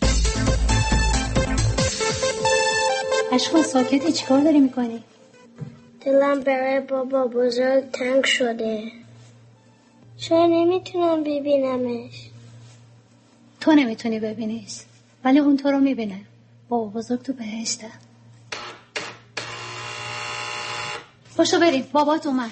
عشقا ساکتی، چیکار داری میکنی؟ دلم برای بابا بزرگ تنگ شده. چرا نمیتونم ببینمش؟ تو نمیتونی ببینیش ولی اون تو رو میبینه. بابا بزرگ تو بهشته. پاشو بریم، بابات اومد.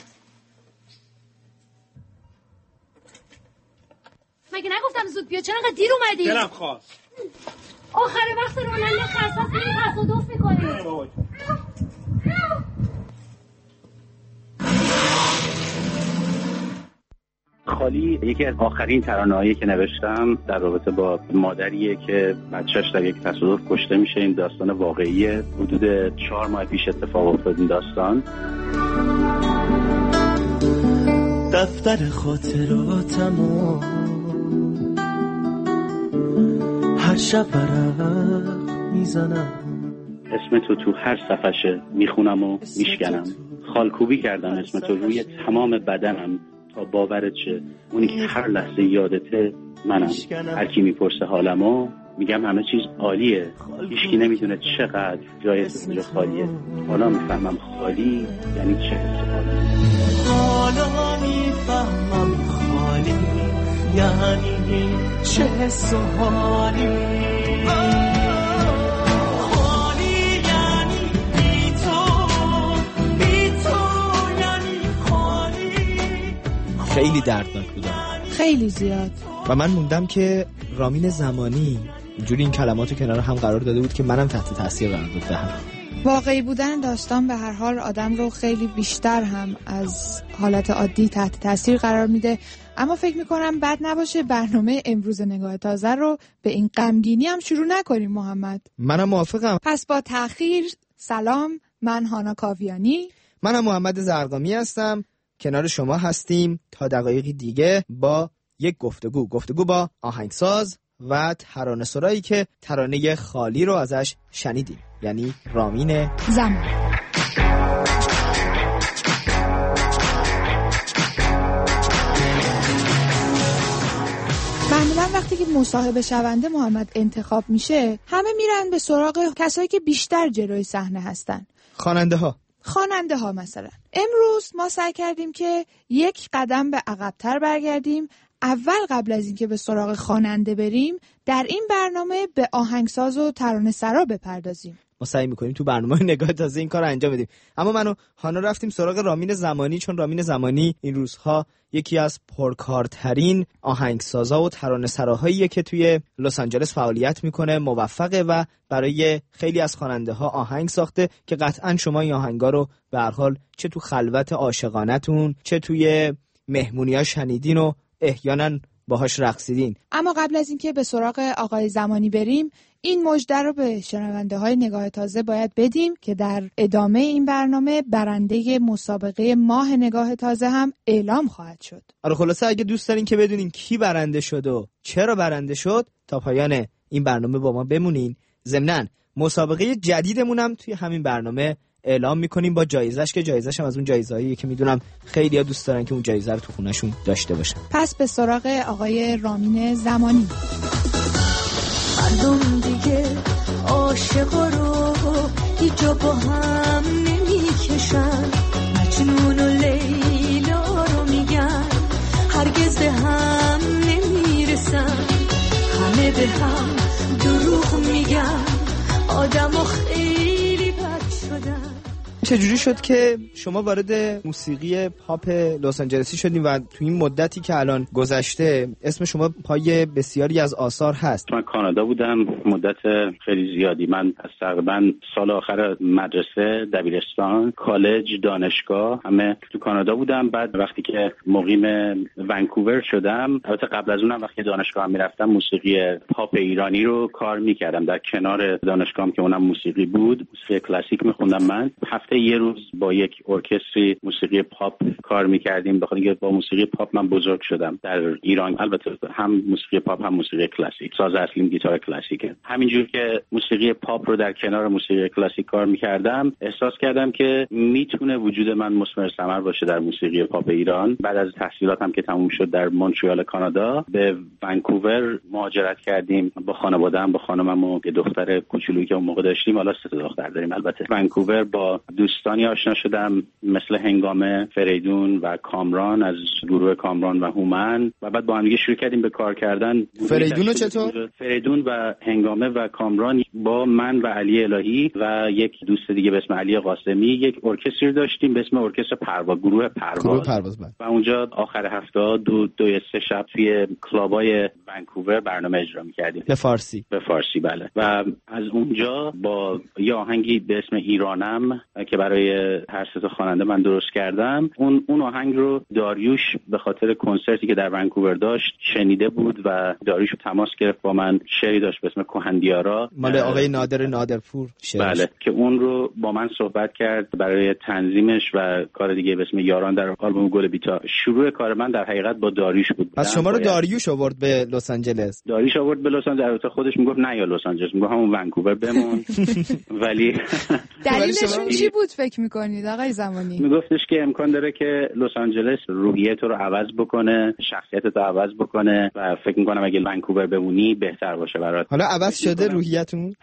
مگه نگفتم زود بیا؟ چرا انقدر دیر اومدی؟ دلم خواست. آخر وقت راننده خرساس میری تصادف میکنی. خالی یکی از آخرین ترانه‌هایی که نوشتم در رابطه با مادریه که بچه‌ش در یک تصادف کشته میشه. این داستان واقعیه، حدود چهار ماه پیش اتفاق افتاد این داستان. دفتر خاطراتمو هر شب برق میزنم، اسم تو تو هر صفحه میخونم و میشکنم، خالکوبی کردم اسم تو روی تمام بدنم تا باورت شه اونی که هر لحظه یادته منم. هر کی میپرسه حالمو میگم همه چیز عالیه، هیچکی نمیدونه چقدر جای تو کجا خالیه. حالا میفهمم خالی یعنی چه حس حالی. حالا میفهمم خالی یعنی چه حس حالی. خالی یعنی بی تو، بی تو یعنی خالی. خیلی دردناک بودم، خیلی زیاد. و من موندم که رامین زمانی اینجوری این کلماتو کنار هم قرار داده بود که منم تحت تاثیر قرار دادم. واقعی بودن داستان به هر حال آدم رو خیلی بیشتر هم از حالت عادی تحت تاثیر قرار میده، اما فکر میکنم بد نباشه برنامه امروز نگاه تازه رو به این غمگینی هم شروع نکنیم. محمد منم موافقم. پس با تأخیر سلام، من هانا کاویانی. منم محمد زرقامی هستم، کنار شما هستیم تا دقایقی دیگه با یک گفتگو گفتگو با آهنگساز و ترانه‌سرایی که ترانه خالی رو ازش شنیدیم، یعنی رامین زمان. معمولا وقتی که مصاحبه شونده محمد انتخاب میشه، همه میرن به سراغ کسایی که بیشتر جلوی صحنه هستن. خواننده ها خواننده ها مثلا. امروز ما سعی کردیم که یک قدم به عقب‌تر برگردیم. اول قبل از اینکه به سراغ خواننده بریم، در این برنامه به آهنگساز و ترانه‌سرا بپردازیم. ما سعی می‌کنیم تو برنامه نگاه تازه این کارو انجام بدیم. اما من و هانا رفتیم سراغ رامین زمانی، چون رامین زمانی این روزها یکی از پرکارترین آهنگسازا و ترانه‌سراهاییه که توی لس آنجلس فعالیت میکنه، موفقه و برای خیلی از خواننده‌ها آهنگ ساخته که قطعاً شما این آهنگا رو به هر حال چه تو خلوت عاشقانه‌تون چه توی مهمونی‌ها شنیدین و احیانا باهاش رقصیدین. اما قبل از اینکه به سراغ آقای زمانی بریم، این مژده رو به شنونده های نگاه تازه باید بدیم که در ادامه این برنامه برنده مسابقه ماه نگاه تازه هم اعلام خواهد شد. آره خلاصه اگه دوست دارین که بدونین کی برنده شد و چرا برنده شد، تا پایان این برنامه با ما بمونین. ضمناً مسابقه جدیدمون هم توی همین برنامه اعلام میکنیم با جایزش، که جایزش هم از اون جایزهاییه که میدونم خیلی ها دوست دارن که اون جایزه رو تو خونهشون داشته باشن. پس به سراغ آقای رامین زمانی. مردم دیگه عاشقا رو هیچ جا با هم نمیکشن، مجنون و لیلا رو میگن هرگز به هم نمیرسن، همه به هم دروغ میگن، آدمو خیلی بد شدن. چجوری شد که شما وارد موسیقی پاپ لس آنجلسی شدین و تو این مدتی که الان گذشته اسم شما پای بسیاری از آثار هست؟ من کانادا بودم مدت خیلی زیادی. من از تقریبا سال آخر مدرسه، دبیرستان، کالج، دانشگاه همه تو کانادا بودم. بعد وقتی که مقیم ونکوور شدم، البته قبل از اونم وقتی دانشگاه هم میرفتم موسیقی پاپ ایرانی رو کار میکردم در کنار دانشگاهم که اونم موسیقی بود. موسیقی کلاسیک میخوندم. من هفته یه روز با یک ارکستری موسیقی پاپ کار میکردیم، بخاطر اینکه با موسیقی پاپ من بزرگ شدم در ایران. البته هم موسیقی پاپ هم موسیقی کلاسیک، ساز اصلیم گیتار کلاسیکه. همینجور که موسیقی پاپ رو در کنار موسیقی کلاسیک کار میکردم، احساس کردم که میتونه وجود من مثمر ثمر باشه در موسیقی پاپ ایران. بعد از تحصیلاتم که تموم شد در مونترال کانادا، به ونکوور مهاجرت کردیم با خانواده‌ام، با خانمم و یه دختر کوچولویی که اون موقع داشتیم. حالا سه تا دختر داریم. البته ونکوور با دوستانی آشنا شدم مثل هنگامه، فریدون و کامران از گروه کامران و هومن، و بعد با هم دیگه شروع کردیم به کار کردن. فریدون چطور؟ فریدون و هنگامه و کامران با من و علی الهی و یک دوست دیگه به اسم علی قاسمی یک ارکستر داشتیم به اسم ارکستر پرواز، گروه پرواز. گروه پرواز بله. و اونجا آخر هفته دو دو سه شب توی کلابای ونکوور برنامه اجرا می‌کردیم به فارسی. به فارسی بله. و از اونجا با یه آهنگی به اسم ایرانم که برای هر سه تا خواننده من درست کردم، اون اون آهنگ رو داریوش به خاطر کنسرتی که در ونکوور داشت شنیده بود و داریوش رو تماس گرفت با من. شعری داشت به اسم کهندیارا مال آقای نادر نادرپور شعرش. بله، که اون رو با من صحبت کرد برای تنظیمش و کار دیگه به اسم یاران در آلبوم گل بیتا. شروع کار من در حقیقت با داریوش بود. پس شما رو داریوش آورد به لس آنجلس؟ داریوش آورد به لس آنجلس. البته خودش میگفت نه یا لس آنجلس، میگفت همون ونکوور بمون. ولی دلیلشون چی بود فکر میکنید آقای زمانی؟ میگفتش که امکان داره که لس آنجلس روحیه تو رو عوض بکنه، شخصیتت رو عوض بکنه و فکر میکنم اگه ونکوور بمونی بهتر باشه برات. حالا عوض شده روحیتون؟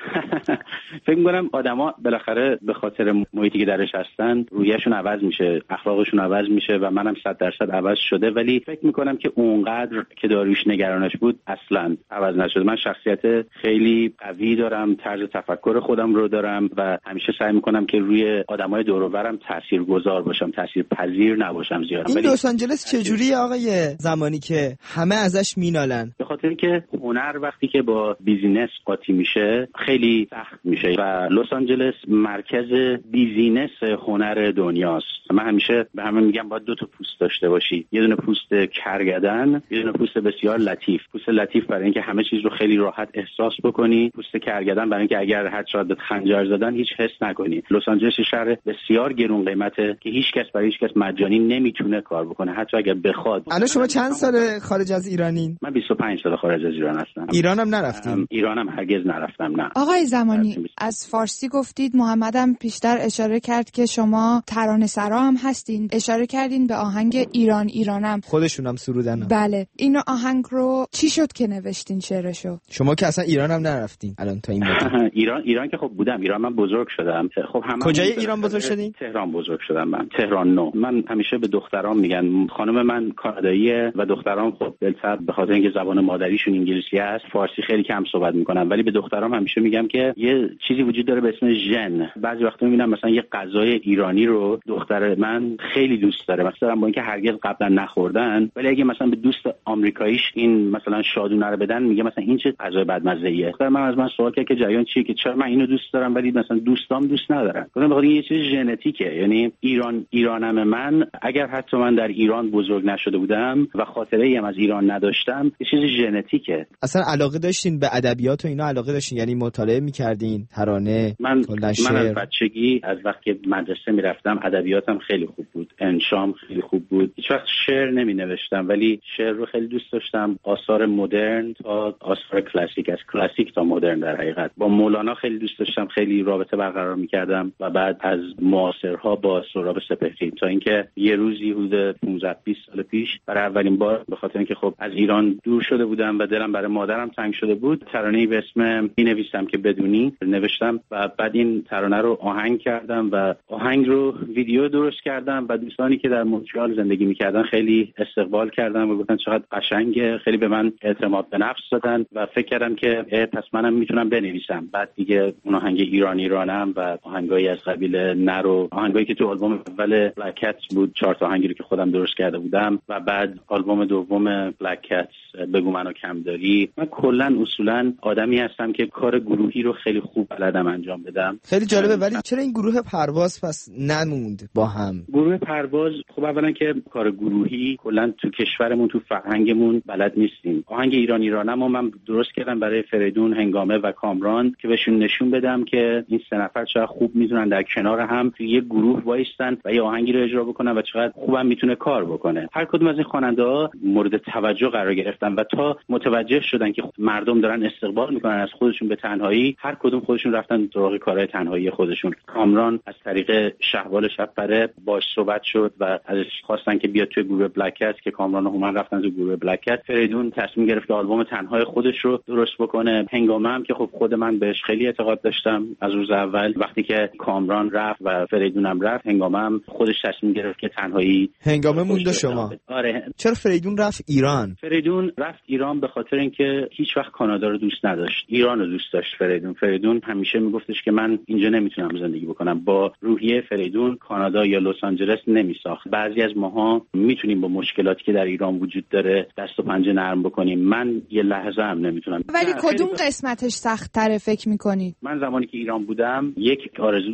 فکر میکنم آدما بالاخره به خاطر محیطی که درش هستن روحیه‌شون عوض میشه، اخلاقشون عوض میشه و منم صد درصد عوض شده، ولی فکر میکنم که اونقدر که داریوش نگرانش بود اصلا عوض نشده. من شخصیت خیلی قوی دارم، طرز تفکر خودم رو دارم و همیشه سعی میکنم که روی آدمای دور و برم تاثیرگذار باشم، تاثیرپذیر نباشم زیاد. این لس آنجلس چجوریه آقای زمانی که همه ازش مینالن؟ به خاطر که هنر وقتی که با بیزینس قاطی میشه خیلی سخت میشه و لس آنجلس مرکز بیزینس هنر دنیاست. من همیشه به همه میگم باید دو تا پوست داشته باشی، یه دونه پوست کرگدن، یه دونه پوست بسیار لطیف. پوست لطیف برای اینکه همه چیز رو خیلی راحت احساس بکنی، پوست کرگدن برای اینکه اگر هر چقدر به خنجر زدن هیچ حس نکنی. لس آنجلس شهر بسیار گرون قیمته که هیچ کس برای هیچ کس مجانی نمیتونه کار بکنه، حتی اگر بخواد. الان شما چند سال خارج از ایرانین؟ من بیست و پنج سال خارج از ایران هستم. ایرانم نرفتم؟ ایرانم هرگز نرفتم. نه. آقای زمانی از فارسی گفتید، محمدم پیشتر اشاره کرد که شما ترانه‌سرا هم هستین، اشاره کردین به آهنگ ایران ایرانم، خودشونم سرودن. بله، این آهنگ رو چی شد که نوشتین شعرشو؟ شما که اصلا ایرانم نرفتین الان تا این موقع. ایران ایران که خب بودم، ایران من بزرگ شدم. خب همه کجای ایران بزرگ شدین؟ تهران بزرگ شدم من، تهران نو. من همیشه به دخترام میگن، خانم من کاناداییه و دخترام خب دلتر به خاطر اینکه زبان مادریشون انگلیسی است، فارسی خیلی کم صحبت میکنن، ولی به دخترام همیشه میگم که یه چیزی وجود داره به اسم ژن. بعضی وقتا میبینم مثلا یه غذای ایرانی رو دختر من خیلی دوست داره، مثلا با اینکه هرگز قبلا نخوردن، ولی اگه مثلا به دوست آمریکاییش این مثلا شادونه رو بدن، میگه مثلا این چه غذای بدمزه‌ایه. دختر من از من سوال کرد که جریان چیه، که چرا من اینو دوست دارم ولی مثلا دوستام دوست ندارن. گفتم بخاطر یه چیز ژنتیکه، یعنی ایران ایرانم من، اگر حتی من در ایران بزرگ نشده بودم و خاطره‌ای هم از ایران نداشتم، یه چیز ژنتیکه. اصلا علاقه داشتین به ادبیات و اینا؟ علاقه داشتین یعنی مطالعه می‌کردین، ترانه؟ من من از بچگی از وقتی مدرسه میرفتم ادبیاتم خیلی خوب بود، انشام خیلی خوب بود. هیچ وقت شعر نمی‌نوشتم ولی شعر رو خیلی دوست داشتم، آثار مدرن تا آثار کلاسیک، از کلاسیک تا مدرن. در حقیقت با مولانا خیلی دوست داشتم، خیلی رابطه برقرار می‌کردم و بعد از معاصرها با سهراب سپهری، تا اینکه یه روزی حدود پانزده بیست سال پیش برای اولین بار به خاطر اینکه خب از ایران دور شده بودم و دلم برای مادرم تنگ شده بود، ترانه‌ای به اسم می‌نویسم که بدونی نوشتم و بعد این ترانه رو آهنگ کردم و آهنگ رو ویدیو درست کردم و دوستانی که در مونترال زندگی می‌کردن خیلی استقبال کردن و گفتن چقدر قشنگه، خیلی به من اعتماد به نفس دادن و فکر کردم که پس منم میتونم بنویسم. بعد دیگه اون آهنگ ایران ایرانم و آهنگایی از قبیل نرو، آهنگایی که تو آلبوم اول بلک کتس بود، چهار تا آهنگی رو که خودم درست کرده بودم و بعد آلبوم دوم بلک کتس بگو منو کم داری. من کلا اصولا آدمی هستم که کار گروهی رو خیلی خوب بلدم انجام بدم. خیلی جالبه. ولی چرا این گروه پرواز پس نموند با هم؟ گروه پرواز خب اولا که کار گروهی کلا تو کشورمون تو فرهنگمون بلد نیستیم. آهنگ ایران ایرانم رو من درست کردم برای فریدون، هنگامه و کامران که بهشون نشون بدم که این سه نفر چقدر خوب میتونن در کنار هم توی یه گروه وایستن و یه آهنگی رو اجرا بکنن و چقدر خوبم میتونه کار بکنه. هر کدوم از این خواننده‌ها مورد توجه قرار گرفتن و تا متوجه شدن که مردم دارن استقبال میکنن از خودشون به تنهایی، هر کدوم خودشون رفتن سراغ کارهای تنهایی خودشون. کامران از طریق شهبال شب‌پره باش صحبت شد و ازش خواستن که بیاد توی گروه بلک کت که کامران و هومن رفتن تو گروه بلک کت. فریدون تصمیم گرفت که آلبوم تنهای خودش رو درست بکنه. هنگامه هم که خب خود من بهش خیلی اعتقاد داشتم از روز اول، وقتی که کامران رفت و فریدون هم رفت، هنگامه هم خودش تصمیم گرفت که تنهایی هنگامه مونده شما. آره. چرا فریدون رفت ایران؟ فریدون رفت ایران به خاطر اینکه هیچ وقت کانادا رو دوست نداشت، ایران رو دوست داشت. فریدون فریدون همیشه میگفتش که من اینجا نمیتونم زندگی بکنم. با روحیه فریدون کانادا یا لس آنجلس نمیساخت. بعضی از ماها میتونیم با مشکلاتی که در ایران وجود داره دست و پنجه نرم بکنیم، من یه لحظه هم نمیتونم. ولی کدوم قسمتش سخت تره فکر میکنید؟ من زمانی که ایران بودم یک آرزو داشتم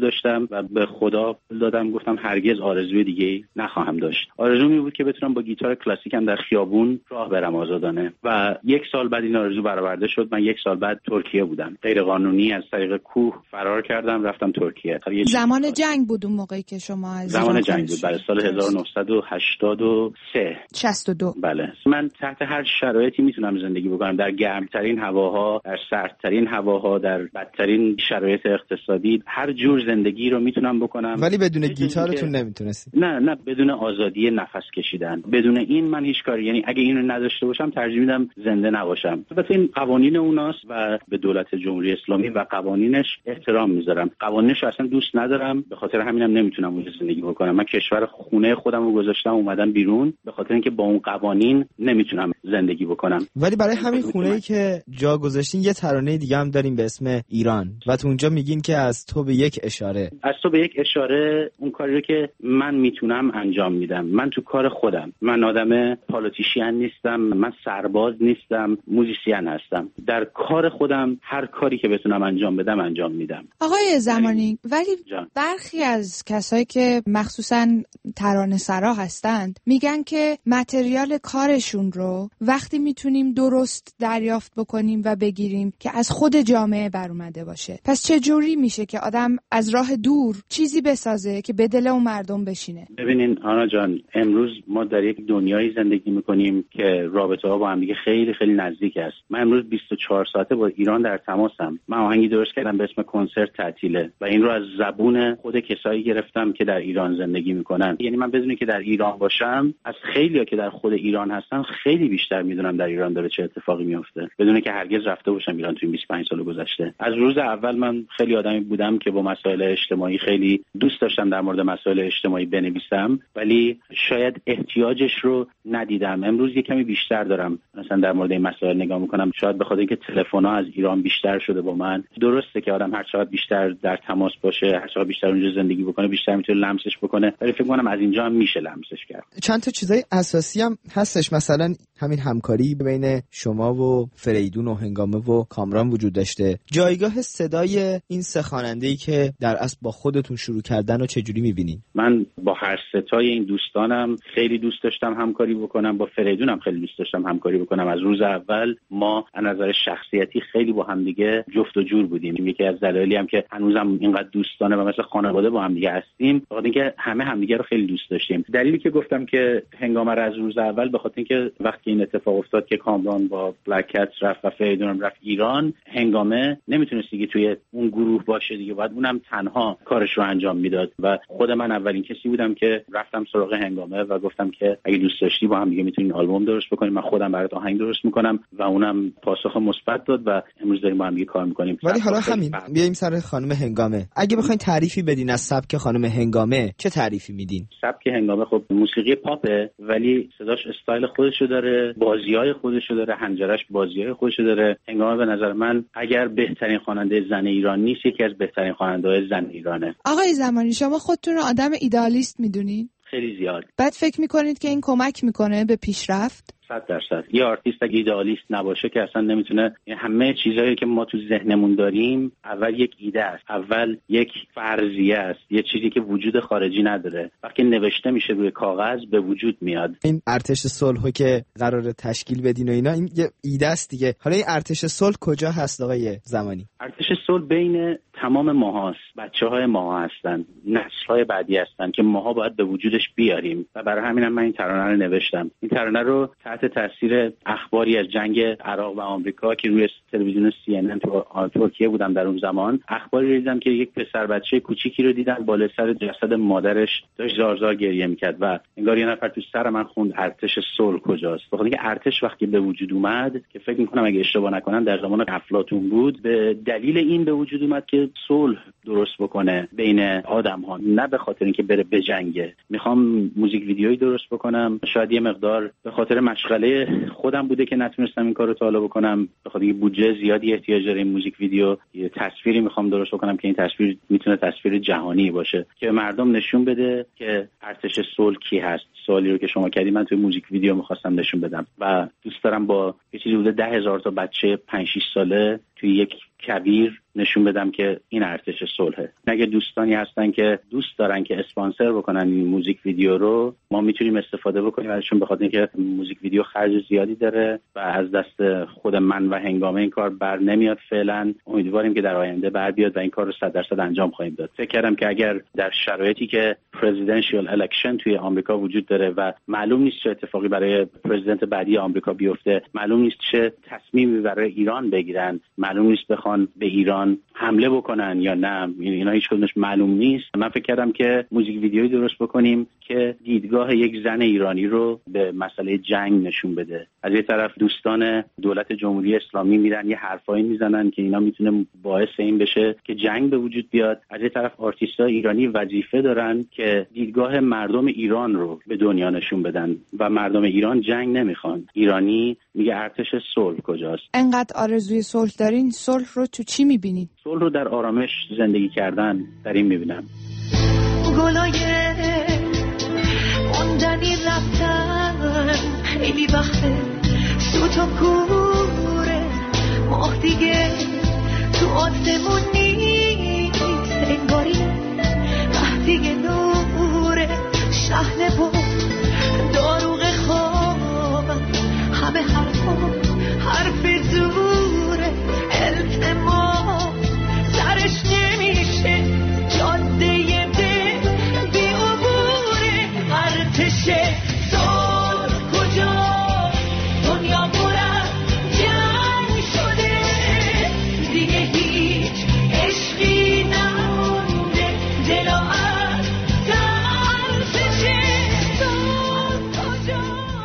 بودم و به خدا دادم گفتم هرگز آرزوی دیگه نخواهم داشت. آرزوم این بود که بتونم با گیتار کلاسیکم در خیابون راه برم آزادانه و یک سال بعد این آرزو برآورده شد. من یک سال بعد ترکیه بودم. غیر قانونی از طریق کوه فرار کردم رفتم ترکیه. زمان جنگ بود اون موقعی که شما از زمان جنگ بود. برای سال هزار و نهصد و هشتاد و سه شصت و دو. بله. من تحت هر شرایطی میتونم زندگی بکنم، در گرمترین هواها، در سردترین هواها، در بدترین شرایط اقتصادی، هر جور زندگی رو میتونم بکنم. ولی بدون گیتارتون نمیتونستی؟ نه نه، بدون آزادی نفس کشیدن. بدون این من هیچ کاری، یعنی اگه اینو نداشته باشم ترجیح میدم زنده نباشم. البته این قوانین اوناست و به دولت جمهوری اسلامی و قوانینش احترام میذارم. قوانینش اصلا دوست ندارم، به خاطر همینم نمیتونم اونجا زندگی بکنم. من کشور خونه خودم رو گذاشتم اومدم بیرون به خاطر اینکه با اون قوانین نمیتونم زندگی بکنم. ولی برای همین خونه‌ای که جا گذاشتین یه ترانه دیگه هم داریم به اسم ایران و تو اونجا میگین که از تو به یک اشاره. از تو به یک اشاره اون کاری رو که من میتونم انجام میدم. من تو کار خودم، من آدم پالیتیشین نیستم، من سرباز نیستم، موزیسین هستم. در کار خودم هر کاری که بتونم انجام بدم انجام میدم. آقای زمانی، ولی جان. برخی از کسایی که مخصوصا ترانه‌سرا هستند میگن که متریال کارشون رو وقتی میتونیم درست دریافت بکنیم و بگیریم که از خود جامعه بر اومده باشه. پس چه جوری میشه که آدم از راه دور چیزی بسازه که به دل اون مردم بشینه؟ ببینین آنا جان، امروز ما در یک دنیای زندگی میکنیم که رابطه ها با هم دیگه خیلی خیلی نزدیک است. من امروز بیست و چهار ساعته با ایران در تماسم. من آهنگی درست کردم به اسم کنسرت تعطیله و این رو از زبون خود کسایی گرفتم که در ایران زندگی میکنن. یعنی من بدونی که در ایران باشم، از خیلیا که در خود ایران هستن خیلی بیشتر میدونم در ایران داره چه اتفاقی میفته، بدون که هرگز رفته باشم ایران تو این بیست و پنج سال گذشته. از روز اول من خیلی آدمی بودم که با مسائل اجتماعی خیلی دوست داشتم در مورد مسائل اجتماعی بنویسم، ولی شاید احتیاجش رو ندیدم. امروز یه کمی بیشتر دارم مثلا در مورد این مسائل نگاه میکنم. شاید به خاطر اینکه تلفن‌ها از ایران بیشتر شده با من. درسته که آدم هر چقدر بیشتر در تماس باشه، هر چقدر بیشتر اونجا زندگی بکنه، بیشتر میتونه لمسش بکنه، ولی فکر کنم از اینجا هم میشه لمسش کرد. چند تا چیزای اساسی هم هستش، مثلا همین همکاری بین شما و فریدون و هنگامه و کامران وجود داشته. جایگاه صدای این سه خواننده‌ای که در اصل با خودتون شروع کردن رو چجوری می‌بینید؟ من با هر ستای این دوستانم خیلی دوست داشتم همکاری بکنم. با فریدونم خیلی دوست داشتم همکاری بکنم. از روز اول ما از نظر شخصیتی خیلی با هم دیگه جفت و جور بودیم. یکی از دلایلی هم که هنوزم اینقدر دوستانه و مثل خانواده با هم دیگه هستیم، بخاطر اینکه همه همدیگه رو خیلی دوست داشتیم. دلیلی که گفتم که هنگامه رو از روز اول، به خاطر اینکه وقتی این اتفاق افتاد که کامران با بلک کت رفت و فریدونم رفت ایران، هنگامه نمیتونست دیگه توی اون گروه باشه دیگه، بعد اونم تنها کارش رو انجام میداد و خود من اولین کسی بودم که رفتم سراغ هنگامه و گفتم که اگه دوست داشتی با هم دیگه میتونیم آلبوم درست بکنیم، من خودم برات آهنگ درست میکنم و اونم پاسخ مثبت داد و امروز داریم با هم دیگه کار میکنیم. ولی حالا همین بیایم سر خانم هنگامه. اگه بخواید تعریفی بدین از سبک خانم هنگامه، چه تعریفی میدین؟ سبک هنگامه خب موسیقی پاپه، ولی صداش استایل خودشو داره، بازیای خودشو داره، حنجرش بازیای خودشو داره. هنگامه به نظر من اگر بهترین خواننده زن ایران نیست، یکی از بهترین خواننده‌های زن ایرانه. آقای زمانی، شما خودتون رو آدم ایدئالیست میدونین؟ خیلی زیاد. بعد فکر میکنید که این کمک میکنه به پیشرفت؟ صد درصد. یه آرتیست اگه ایدئالیست نباشه که اصلا نمیتونه. همه چیزایی که ما تو ذهنمون داریم اول یک ایده است، اول یک فرضیه است، یه چیزی که وجود خارجی نداره، وقتی نوشته میشه روی کاغذ به وجود میاد. این ارتش صلحو که قراره تشکیل بدین و اینا، این یه ایده است دیگه. حالا این ارتش صلح کجا هست آقای زمانی؟ ارتش صلح بین تمام ماهاست، بچه‌های ماها هستن، نسل‌های بعدی هستن که ماها باید به وجودش بیاریم و برای همینم من این ترانه رو نوشتم. این ترانه رو تحت تاثیر اخباری از جنگ عراق و آمریکا که روی تلویزیون سی ان ان تو ترکیه بودم در اون زمان، اخباری رو دیدم که یک پسر بچه کوچیکی رو دیدن بالای سر جسد مادرش داشت زار زار گریه می‌کرد و انگار یه نفر تو سر من خوند ارتش صلح کجاست. بخاطر اینکه ارتش وقتی به وجود اومد که فکر می‌کنم اگه اشتباه نکنم در زمان افلاطون بود، به دلیل این به وجود اومد که صلح درست بکنه بین آدم‌ها، نه به خاطر اینکه بره بجنگه. میخوام موزیک ویدیویی درست بکنم، شاید یه مقدار به خاطر مشغله خودم بوده که نتونستم این کارو تا حالا بکنم، به خاطر اینکه بودجه زیادی احتیاج داره این موزیک ویدیو. یه تصویری میخوام درست بکنم که این تصویر میتونه تصویر جهانی باشه که مردم نشون بده که ارتش صلح کی هست. سوالی رو که شما کردید من توی موزیک ویدیو میخواستم نشون بدم و دوست دارم با یه چیزی بوده ده هزار تا بچه پنج شش ساله توی یک کویر نشون بدم که این ارتش صلحه. اگه دوستانی هستن که دوست دارن که اسپانسر بکنن این موزیک ویدیو رو، ما میتونیم استفاده بکنیم ازشون، به خاطر اینکه موزیک ویدیو خرج زیادی داره و از دست خود من و هنگامه این کار بر نمیاد فعلا. امیدواریم که در آینده بر بیاد و این کار رو صد درصد انجام خواهیم داد. فکر کردم که اگر در شرایطی که پرزیدنشیال الکشن توی آمریکا وجود داره و معلوم نیست چه اتفاقی برای پرزیدنت بعدی آمریکا بیفته، معلوم نیست چه تصمیمی برای ایران بگیرن، معلوم نیست بخوان به ایران حمله بکنن یا نه، اینا هیچ کدومش معلوم نیست. من فکر کردم که موزیک ویدیویی درست بکنیم که دیدگاه یک زن ایرانی رو به مسئله جنگ نشون بده. از یه طرف دوستان دولت جمهوری اسلامی میرن یه حرفایی میزنن که اینا میتونه باعث این بشه که جنگ به وجود بیاد، از یه طرف آرتیستای ایرانی وظیفه دارن که دیدگاه مردم ایران رو به دنیا نشون بدن و مردم ایران جنگ نمیخوان. ایرانی میگه ارتش صلح کجاست؟ انقدر آرزوی صلح دارین، صلح رو تو چی میبینین؟ صلح رو در آرامش زندگی کردن در این میبینم. گلای موندنی رفتن خیلی وقته، سوت و کوره ماه دیگه تو آسمون نیست، انگاری وقتی که نوره شهنه و داروغ خواب، همه حرفا حرف زوره، التماس سرش نمیشه، جاده دل بی عبوره، ارتش صلح کجا، دنیا پر جنگ شده، دیگه هیچ عشقی نمونده، دلا از ارتش صلح کجا.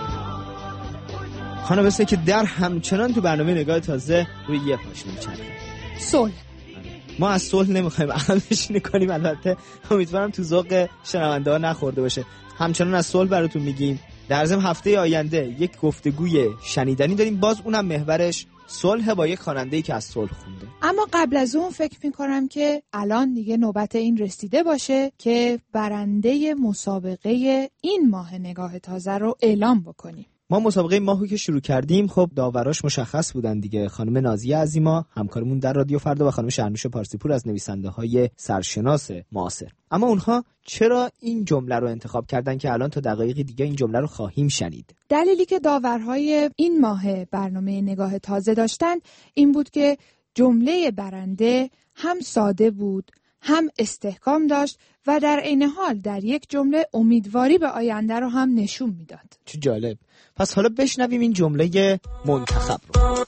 خانم بسته که در همچنان تو برنامه نگاه تازه روی یه پاشنه میچرخه صلح. ما از صلح نمیخوایم عقب نشینی کنیم، البته امیدوارم تو ذوق شنونده ها نخورده باشه. همچنان از صلح براتون میگیم. در ضمن هفته آینده یک گفتگوی شنیدنی داریم، باز اونم محورش صلح با یک خواننده‌ای که از صلح خونده. اما قبل از اون فکر میکنم که الان دیگه نوبت این رسیده باشه که برنده مسابقه این ماه نگاه تازه رو اعلام بکنیم. ما مسابقه ماهو که شروع کردیم، خب داوراش مشخص بودن دیگه. خانم نازیه عظیما همکارمون در رادیو فردا و خانم شهرنوش پارسیپور از نویسنده های سرشناس معاصر. اما اونها چرا این جمله رو انتخاب کردن که الان تا دقایق دیگه این جمله رو خواهیم شنید؟ دلیلی که داورهای این ماه برنامه نگاه تازه داشتن این بود که جمله برنده هم ساده بود، هم استحکام داشت و در عین حال در یک جمله امیدواری به آینده رو هم نشون میداد. چه جالب. پس حالا بشنویم این جمله منتخب رو.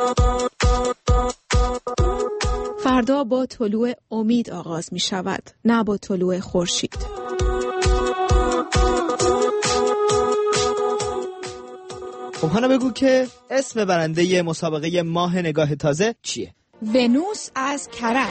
فردا با طلوع امید آغاز می شود، نه با طلوع خورشید. خب حالا بگو که اسم برنده مسابقه ماه نگاه تازه چیه؟ ونوس از کرج.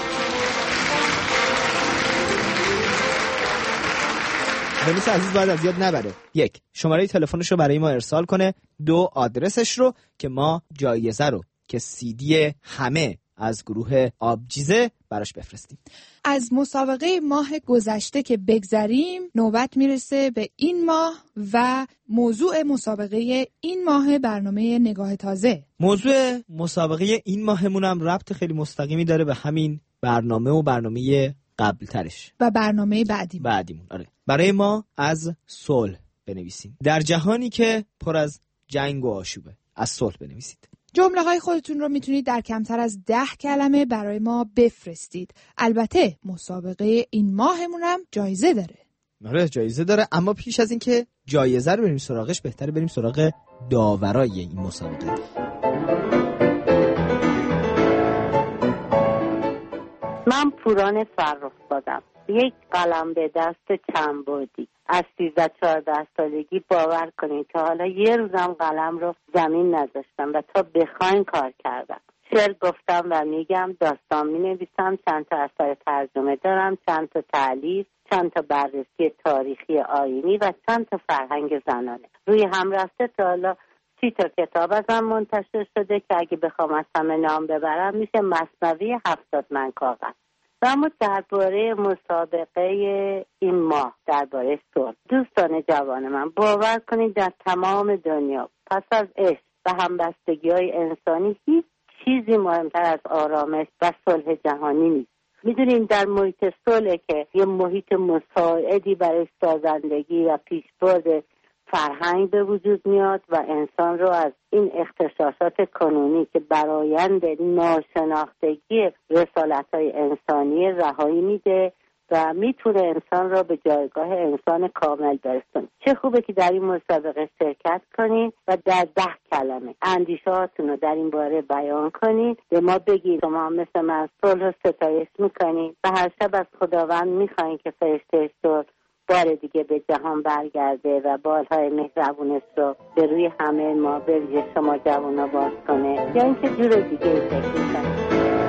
ونوس عزیز باید از یاد نبره. یک، شماره تلفنش رو برای ما ارسال کنه. دو، آدرسش رو که ما جایزه رو که سی دی همه از گروه آبجیزه براش بفرستیم. از مسابقه ماه گذشته که بگذریم، نوبت میرسه به این ماه و موضوع مسابقه این ماه برنامه نگاه تازه. موضوع مسابقه این ماهمون هم ربط خیلی مستقیمی داره به همین برنامه و برنامه قبل ترش و برنامه بعدیمون. بعدیمون آره. برای ما از صلح بنویسین. در جهانی که پر از جنگ و آشوبه، از صلح بنویسید. جمله های خودتون رو میتونید در کمتر از ده کلمه برای ما بفرستید. البته مسابقه این ماهمون هم جایزه داره. آره جایزه داره، اما پیش از این که جایزه رو بریم سراغش، بهتره بریم سراغ داورای این مسابقه. من پوران فرخزادم، یک قلم به دست چند بودی. از سیزده چهارده سالگی باور کنید که حالا یه روزم قلم رو زمین نذاشتم و تا بخواین کار کردم. شعر گفتم و میگم، داستان می نویسم، چند تا اثر ترجمه دارم، چند تا تالیف، چند تا بررسی تاریخی آیینی و چند تا فرهنگ زنانه. روی هم رفته تا حالا سی تا کتاب ازم منتشر شده که اگه بخوام از همه نام ببرم میشه مثنوی هفتاد من کاغذ. و اما درباره مسابقه این ماه، درباره صلح، دوستان جوان من باور کنید در تمام دنیا پس از عشق و همبستگی های انسانی هیچ چیزی مهمتر از آرامش و صلح جهانی نیست. میدونیم در محیط صلح که یه محیط مساعدی برای سازندگی و پیشبرد فرهنگ به وجود میاد و انسان رو از این اختصاصات کنونی که برآیند ناشناختگی رسالت‌های انسانی رهایی میده و میتونه انسان را به جایگاه انسان کامل برسونه. چه خوبه که در این مسابقه شرکت کنین و در ده کلمه اندیشه‌هاتون رو در این باره بیان کنین، به ما بگید شما مثل من صلح و ستایش میکنین و هر شب از خداوند میخواین که فرشته صلح بار دیگه به جهان برگرده و بالهای مهربونش رو به روی همه ما به ویژه شما جوانا باز کنه، یا اینکه جور دیگه فکر میکنه.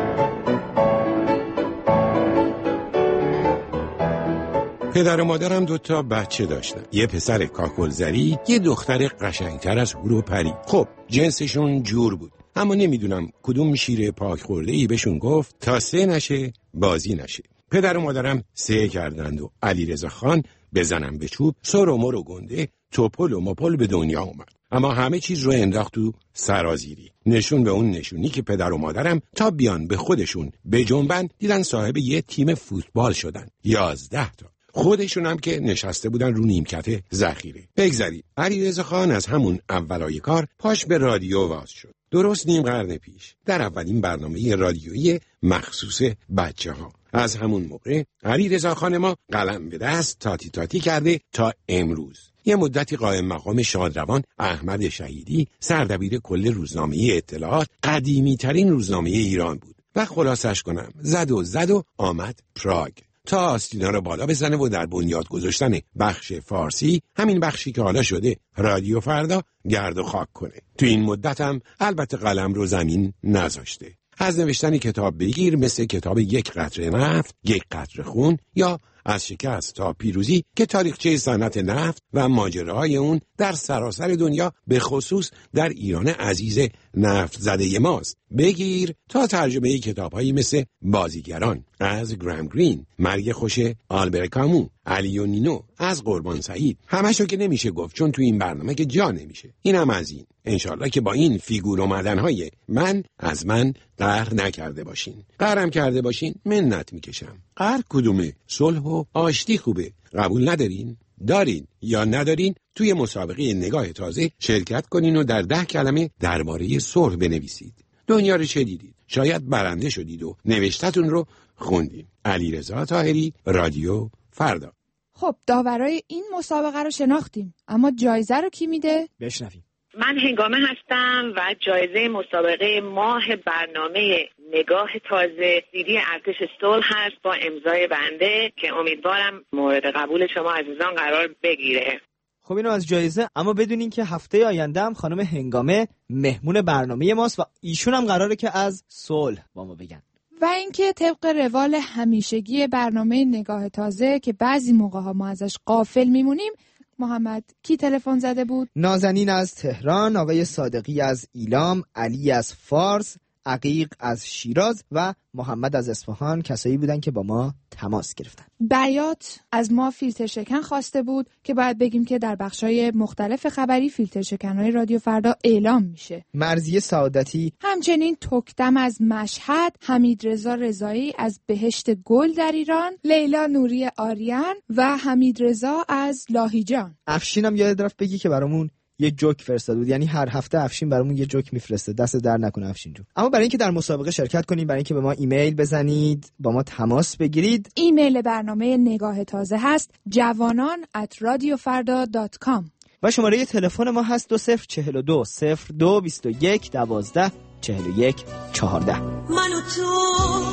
پدر و مادرم دوتا بچه داشتن، یه پسر کاکلزری، یه دختر قشنگتر از هور و پری. خب جنسشون جور بود، اما نمیدونم کدوم شیر پاک خورده‌ای بهشون گفت تا سه نشه بازی نشه. پدر و مادرم سه کردند و علیرضا خان بزنم به چوب، سر و مر و گنده، توپل و مپل به دنیا اومد. اما همه چیز رو انداخت تو سرازیری. نشون به اون نشونی که پدر و مادرم تا بیان به خودشون به جنبن دیدن صاحب یه تیم فوتبال شدن، یازده تا. خودشون هم که نشسته بودن رو نیمکت ذخیره. بگذارید علیرضا خان از همون اولای کار پاش به رادیو واز شد. درست نیم قرن پیش در اولین برنامه رادیویی مخصوص بچه ها. از همون موقع علیرضا خان ما قلم به دست تاتی تاتی کرده تا امروز. یه مدتی قائم مقام شادروان احمد شهیدی سردبیر کل روزنامه اطلاعات، قدیمی ترین روزنامه ایران بود و خلاصش کنم زد و زد و آمد پراگ تا آستینا رو بالا بزنه و در بنیاد گذاشتن بخش فارسی، همین بخشی که حالا شده رادیو فردا، گرد و خاک کنه. تو این مدت هم البته قلم رو زمین نذاشته. از نوشتن کتاب بگیر مثل کتاب یک قطره نفت، یک قطره خون، یا از شکست تا پیروزی که تاریخچه صنعت نفت و ماجراهای اون در سراسر دنیا به خصوص در ایران عزیز نفت زده ماست، بگیر تا ترجمه کتاب‌هایی مثل بازیگران از گرام گرین، مرگ خوش آلبر کامو، علی و نینو از قربان سعید. همشو که نمیشه گفت چون تو این برنامه که جا نمیشه. اینم از این. انشالله که با این فیگور اومدن‌های من از من قهر نکرده باشین. قهرم کرده باشین منت میکشم. قهر کدومه؟ صلح و آشتی خوبه. قبول ندارین؟ دارین یا ندارین؟ توی مسابقه نگاه تازه شرکت کنین و در ده کلمه درباره صلح بنویسید. دنیا رو چه دیدید؟ شاید برنده شدید و نوشتتون رو خوندین. علیرضا طاهری، رادیو فردا. خب داورای این مسابقه رو شناختیم، اما جایزه رو کی میده؟ بشنویم. من هنگامه هستم و جایزه مسابقه ماه برنامه نگاه تازه دیدی ارتش صلح هست با امضای بنده که امیدوارم مورد قبول شما عزیزان قرار بگیره. خب اینو از جایزه، اما بدونین که هفته آینده هم خانم هنگامه مهمون برنامه ماست و ایشون هم قراره که از صلح با ما بگن. و اینکه طبق روال همیشگی برنامه نگاه تازه که بعضی موقع‌ها ما ازش غافل میمونیم، محمد کی تلفن زده بود؟ نازنین از تهران، آقای صادقی از ایلام، علی از فارس، عقیق از شیراز و محمد از اصفهان کسایی بودن که با ما تماس گرفتن. بیات از ما فیلتر شکن خواسته بود که باید بگیم که در بخشای مختلف خبری فیلتر شکن‌های رادیو فردا اعلام میشه. مرضیه سعادتی، همچنین تکدم از مشهد، حمید رضا رضایی از بهشت گل در ایران، لیلا نوری آریان و حمید رضا از لاهیجان. افشینم یاد رفت بگی که برامون یه جوک فرستاد بود، یعنی هر هفته افشین برامون یه جوک میفرسته. دست در نکنه افشین جون. اما برای اینکه در مسابقه شرکت کنید، برای اینکه به ما ایمیل بزنید، با ما تماس بگیرید، ایمیل برنامه نگاه تازه هست جوانان ات رادیو فردا دات کام و شماره تلفن ما هست دو صفر چهل و دو صفر دو بیست و یک دوازده چهل و یک چهارده. من و تو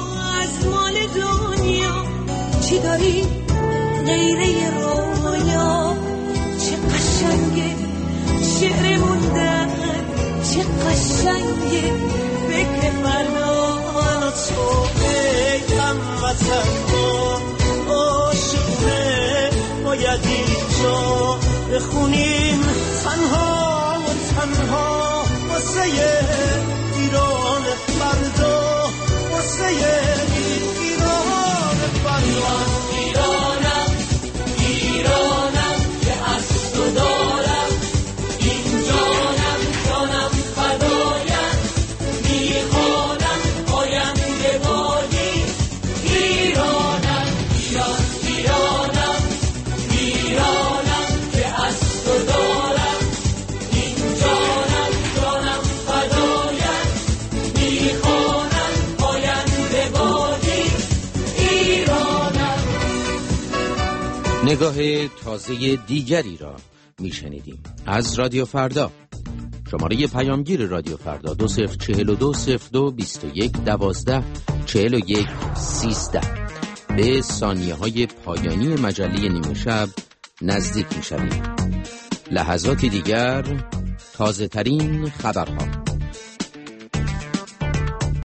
از مال دنیا چی داری غیره رویا؟ چه قشنگه شعر موندن، چه قشنگه فکر فردا. من و تو بگم وطن ما عاشقونه، باید اینجا بخونیم تنها و تنها واسه ایران فردا، واسه ایران فردا. ایرانم ایرانم که از تو دارم، این جانم جانم فدایم، میخوام نگاه تازه دیگری را میشنیدیم از رادیو فردا. شماره پیامگیر رادیو فردا دو صفر چهل و دو صفر دو بیست و یک دوازده چهل و یک سیزده. به ثانیه های پایانی مجله نیمه شب نزدیک میشویم. لحظاتی دیگر تازه ترین خبرها.